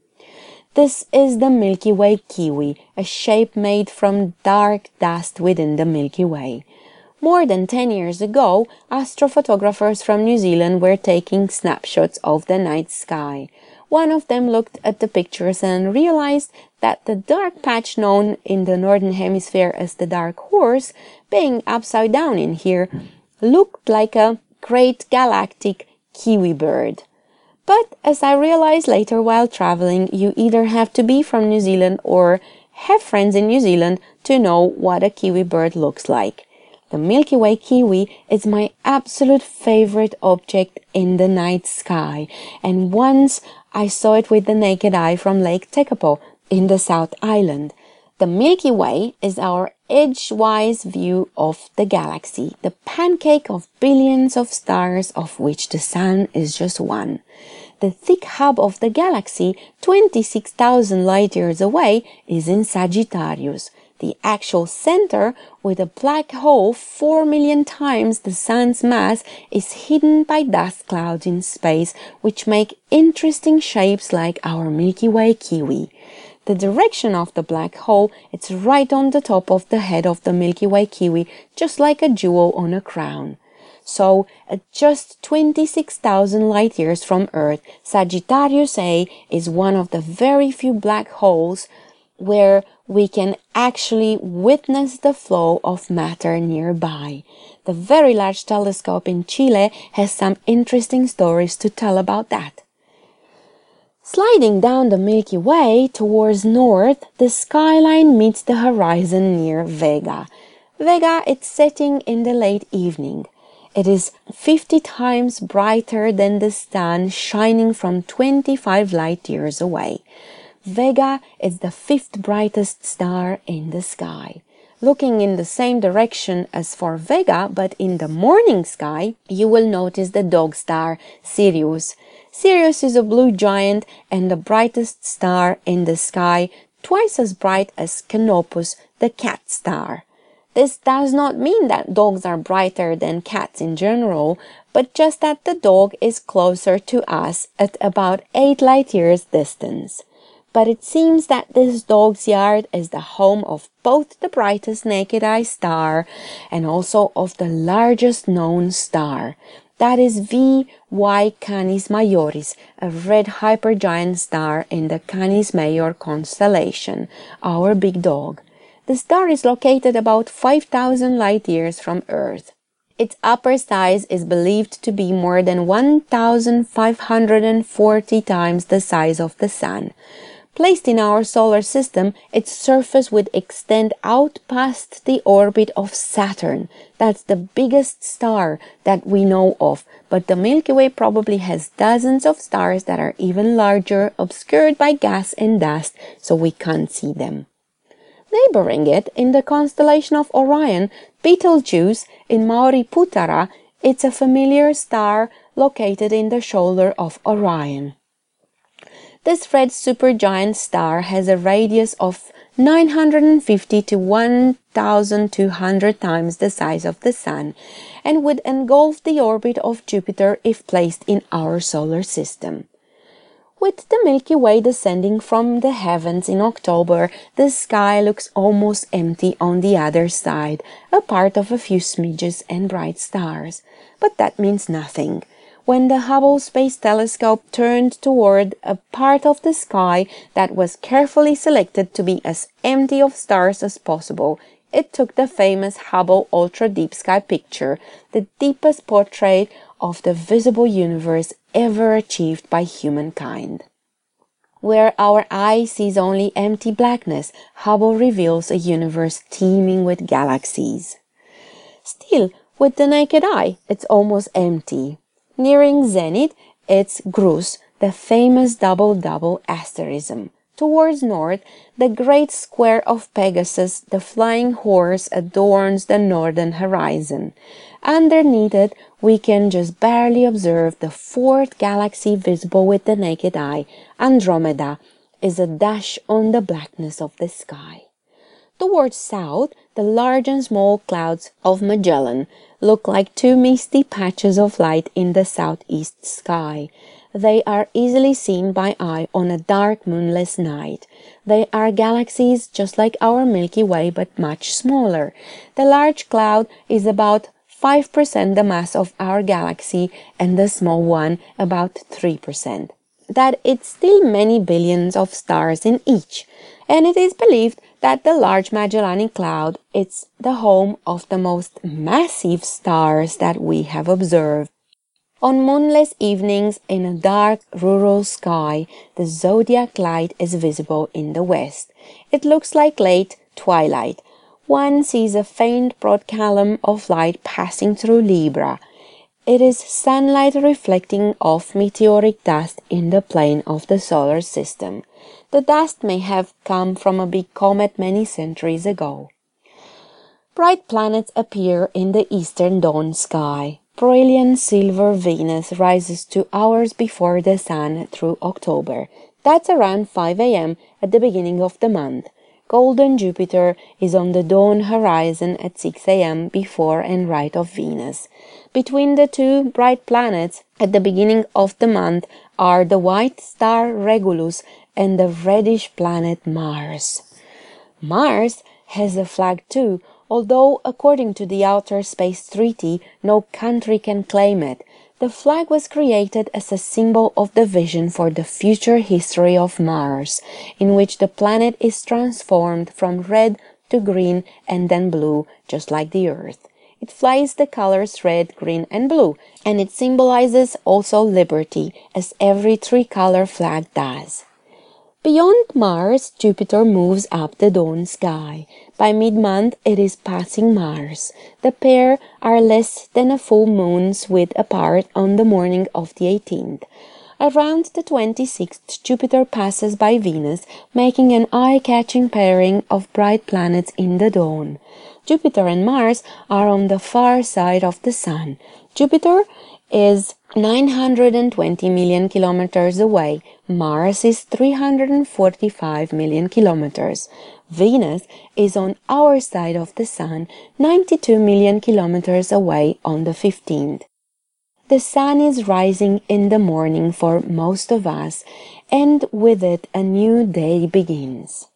Speaker 7: This is the Milky Way kiwi, a shape made from dark dust within the Milky Way. More than 10 years ago, astrophotographers from New Zealand were taking snapshots of the night sky. One of them looked at the pictures and realized that the dark patch known in the northern hemisphere as the dark horse, being upside down in here, looked like a great galactic kiwi bird. But as I realized later while traveling, you either have to be from New Zealand or have friends in New Zealand to know what a kiwi bird looks like. The Milky Way kiwi is my absolute favorite object in the night sky, and once I saw it with the naked eye from Lake Tekapo in the South Island. The Milky Way is our edgewise view of the galaxy, the pancake of billions of stars of which the Sun is just one. The thick hub of the galaxy, 26,000 light-years away, is in Sagittarius. The actual center, with a black hole 4 million times the Sun's mass, is hidden by dust clouds in space, which make interesting shapes like our Milky Way kiwi. The direction of the black hole, it's right on the top of the head of the Milky Way kiwi, just like a jewel on a crown. So, at just 26,000 light-years from Earth, Sagittarius A is one of the very few black holes where we can actually witness the flow of matter nearby. The Very Large Telescope in Chile has some interesting stories to tell about that. Sliding down the Milky Way towards north, the skyline meets the horizon near Vega. Vega is setting in the late evening. It is 50 times brighter than the sun, shining from 25 light years away. Vega is the 5th brightest star in the sky. Looking in the same direction as for Vega, but in the morning sky, you will notice the dog star Sirius. Sirius is a blue giant and the brightest star in the sky, twice as bright as Canopus, the cat star. This does not mean that dogs are brighter than cats in general, but just that the dog is closer to us at about 8 light years distance. But it seems that this dog's yard is the home of both the brightest naked eye star and also of the largest known star. That is VY Canis Majoris, a red hypergiant star in the Canis Major constellation, our big dog. The star is located about 5,000 light years from Earth. Its upper size is believed to be more than 1,540 times the size of the Sun. Placed in our solar system, its surface would extend out past the orbit of Saturn. That's the biggest star that we know of, but the Milky Way probably has dozens of stars that are even larger, obscured by gas and dust, so we can't see them. Neighboring it, in the constellation of Orion, Betelgeuse in Mauriputara, it's a familiar star located in the shoulder of Orion. This red supergiant star has a radius of 950 to 1,200 times the size of the Sun and would engulf the orbit of Jupiter if placed in our solar system. With the Milky Way descending from the heavens in October, the sky looks almost empty on the other side, apart of a few smidges and bright stars. But that means nothing. When the Hubble Space Telescope turned toward a part of the sky that was carefully selected to be as empty of stars as possible, it took the famous Hubble Ultra Deep Sky picture, the deepest portrait of the visible universe ever achieved by humankind. Where our eye sees only empty blackness, Hubble reveals a universe teeming with galaxies. Still, with the naked eye, it's almost empty. Nearing zenith, it's Grus, the famous double-double asterism. Towards north, the great square of Pegasus, the flying horse, adorns the northern horizon. Underneath it, we can just barely observe the 4th galaxy visible with the naked eye. Andromeda is a dash on the blackness of the sky. Towards south, the large and small clouds of Magellan look like 2 misty patches of light in the southeast sky. They are easily seen by eye on a dark moonless night. They are galaxies just like our Milky Way, but much smaller. The large cloud is about 5% the mass of our galaxy and the small one about 3%. That it's still many billions of stars in each, and it is believed that the large Magellanic Cloud is the home of the most massive stars that we have observed. On moonless evenings in a dark rural sky, the zodiac light is visible in the west. It looks like late twilight. One sees a faint broad column of light passing through Libra. It is sunlight reflecting off meteoric dust in the plane of the solar system. The dust may have come from a big comet many centuries ago. Bright planets appear in the eastern dawn sky. Brilliant silver Venus rises 2 hours before the Sun through October. That's around 5 a.m. at the beginning of the month. Golden Jupiter is on the dawn horizon at 6 a.m. before and right of Venus. Between the 2 bright planets at the beginning of the month are the white star Regulus and the reddish planet Mars. Mars has a flag too, although according to the Outer Space Treaty, no country can claim it. The flag was created as a symbol of the vision for the future history of Mars, in which the planet is transformed from red to green and then blue, just like the Earth. It flies the colors red, green, and blue, and it symbolizes also liberty, as every tricolor flag does. Beyond Mars, Jupiter moves up the dawn sky. By mid-month, it is passing Mars. The pair are less than a full moon's width apart on the morning of the 18th. Around the 26th, Jupiter passes by Venus, making an eye-catching pairing of bright planets in the dawn. Jupiter and Mars are on the far side of the Sun. Jupiter is 920 million kilometers away. Mars is 345 million kilometers. Venus is on our side of the Sun, 92 million kilometers away on the 15th. The sun is rising in the morning for most of us, and with it a new day begins.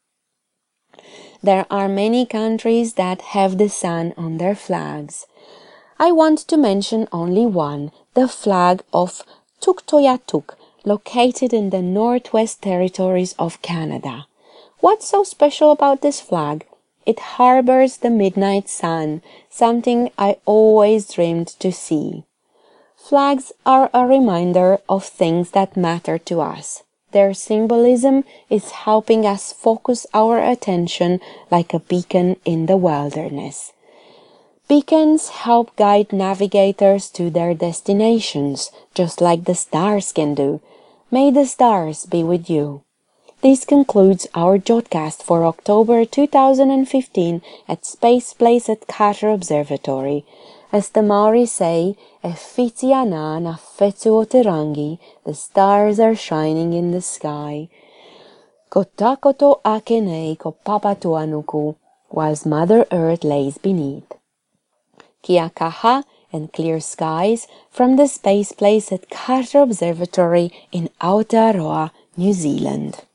Speaker 7: There are many countries that have the sun on their flags. I want to mention only one, the flag of Tuktoyaktuk, located in the Northwest Territories of Canada. What's so special about this flag? It harbors the midnight sun, something I always dreamed to see. Flags are a reminder of things that matter to us. Their symbolism is helping us focus our attention like a beacon in the wilderness. Beacons help guide navigators to their destinations, just like the stars can do. May the stars be with you. This concludes our Jodcast for October 2015 at Space Place at Carter Observatory. As the Maori say, e whiti ana na whetū o te rangi, the stars are shining in the sky. Ko takoto ake nei ko papatuanuku, whilst Mother Earth lays beneath. Kia kaha and clear skies from the Space Place at Carter Observatory in Aotearoa, New Zealand.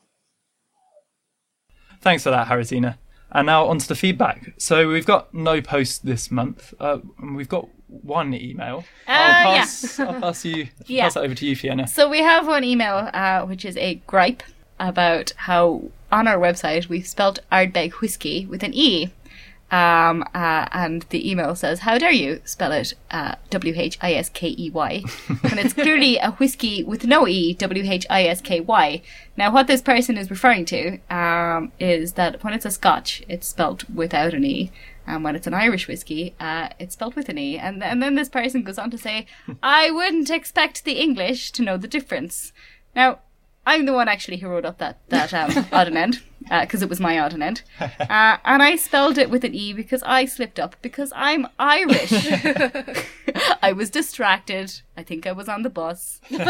Speaker 4: Thanks for that, Haritina. And now on to the feedback. So we've got no post this month. And we've got one email. I'll pass that over to you, Fiona.
Speaker 1: So we have one email, which is a gripe about how on our website we've spelt Ardbeg whiskey with an E. And the email says, how dare you spell it Whiskey, when it's clearly a whiskey with no E, Whisky. Now, what this person is referring to is that when it's a Scotch, it's spelt without an E, and when it's an Irish whiskey, it's spelt with an E. And then this person goes on to say, I wouldn't expect the English to know the difference. Now, I'm the one actually who wrote up that odd and end, because it was my odd and end. And I spelled it with an E because I slipped up, because I'm Irish. I was distracted. I think I was on the bus. And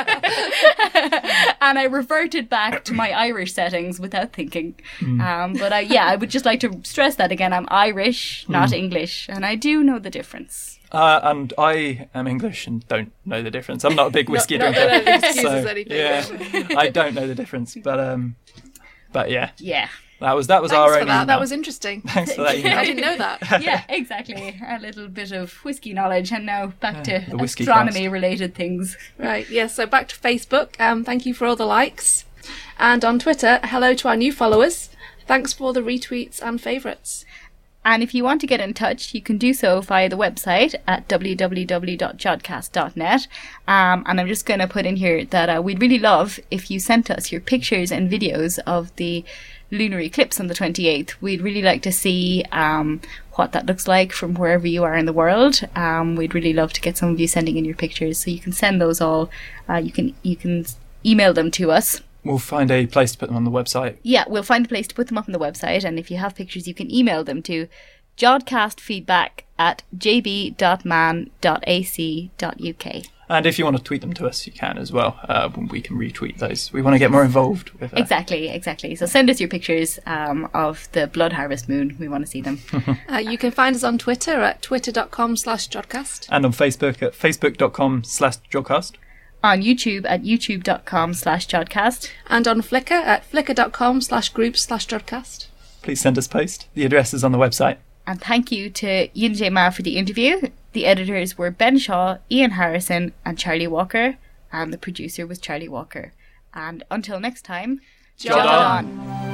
Speaker 1: I reverted back to my Irish settings without thinking. But I would just like to stress that again. I'm Irish, not English. And I do know the difference.
Speaker 4: And I am English and don't know the difference. I'm not a big whiskey drinker. I don't know the difference. But yeah.
Speaker 1: Yeah.
Speaker 4: That was
Speaker 3: Thanks
Speaker 4: our
Speaker 3: for
Speaker 4: only
Speaker 3: that.
Speaker 4: email.
Speaker 3: That was interesting.
Speaker 4: Thanks for that email.
Speaker 3: I didn't know that.
Speaker 1: Yeah, exactly. A little bit of whiskey knowledge, and now back to
Speaker 4: the whiskey
Speaker 1: astronomy-related things.
Speaker 3: Right, yes, so back to Facebook. Thank you for all the likes. And on Twitter, hello to our new followers. Thanks for the retweets and favourites.
Speaker 1: And if you want to get in touch, you can do so via the website at www.jodcast.net. And I'm just going to put in here that we'd really love if you sent us your pictures and videos of the lunar eclipse on the 28th. We'd really like to see what that looks like from wherever you are in the world. We'd really love to get some of you sending in your pictures. So you can send those all. You can email them to us.
Speaker 4: We'll find a place to put them on the website.
Speaker 1: Yeah, we'll find a place to put them up on the website, and if you have pictures, you can email them to jodcastfeedback@jb.man.ac.uk.
Speaker 4: And if you want to tweet them to us, you can as well. We can retweet those. We want to get more involved with that.
Speaker 1: Exactly. So send us your pictures of the Blood Harvest Moon. We want to see them.
Speaker 3: You can find us on Twitter at twitter.com/Jodcast.
Speaker 4: And on Facebook at facebook.com/Jodcast.
Speaker 1: On YouTube at youtube.com/Jodcast.
Speaker 3: And on Flickr at flickr.com/groups/Jodcast.
Speaker 4: Please send us post. The address is on the website.
Speaker 1: And thank you to Yin-Jae Ma for the interview. The editors were Ben Shaw, Ian Harrison, and Charlie Walker. And the producer was Charlie Walker. And until next time,
Speaker 3: Jod on.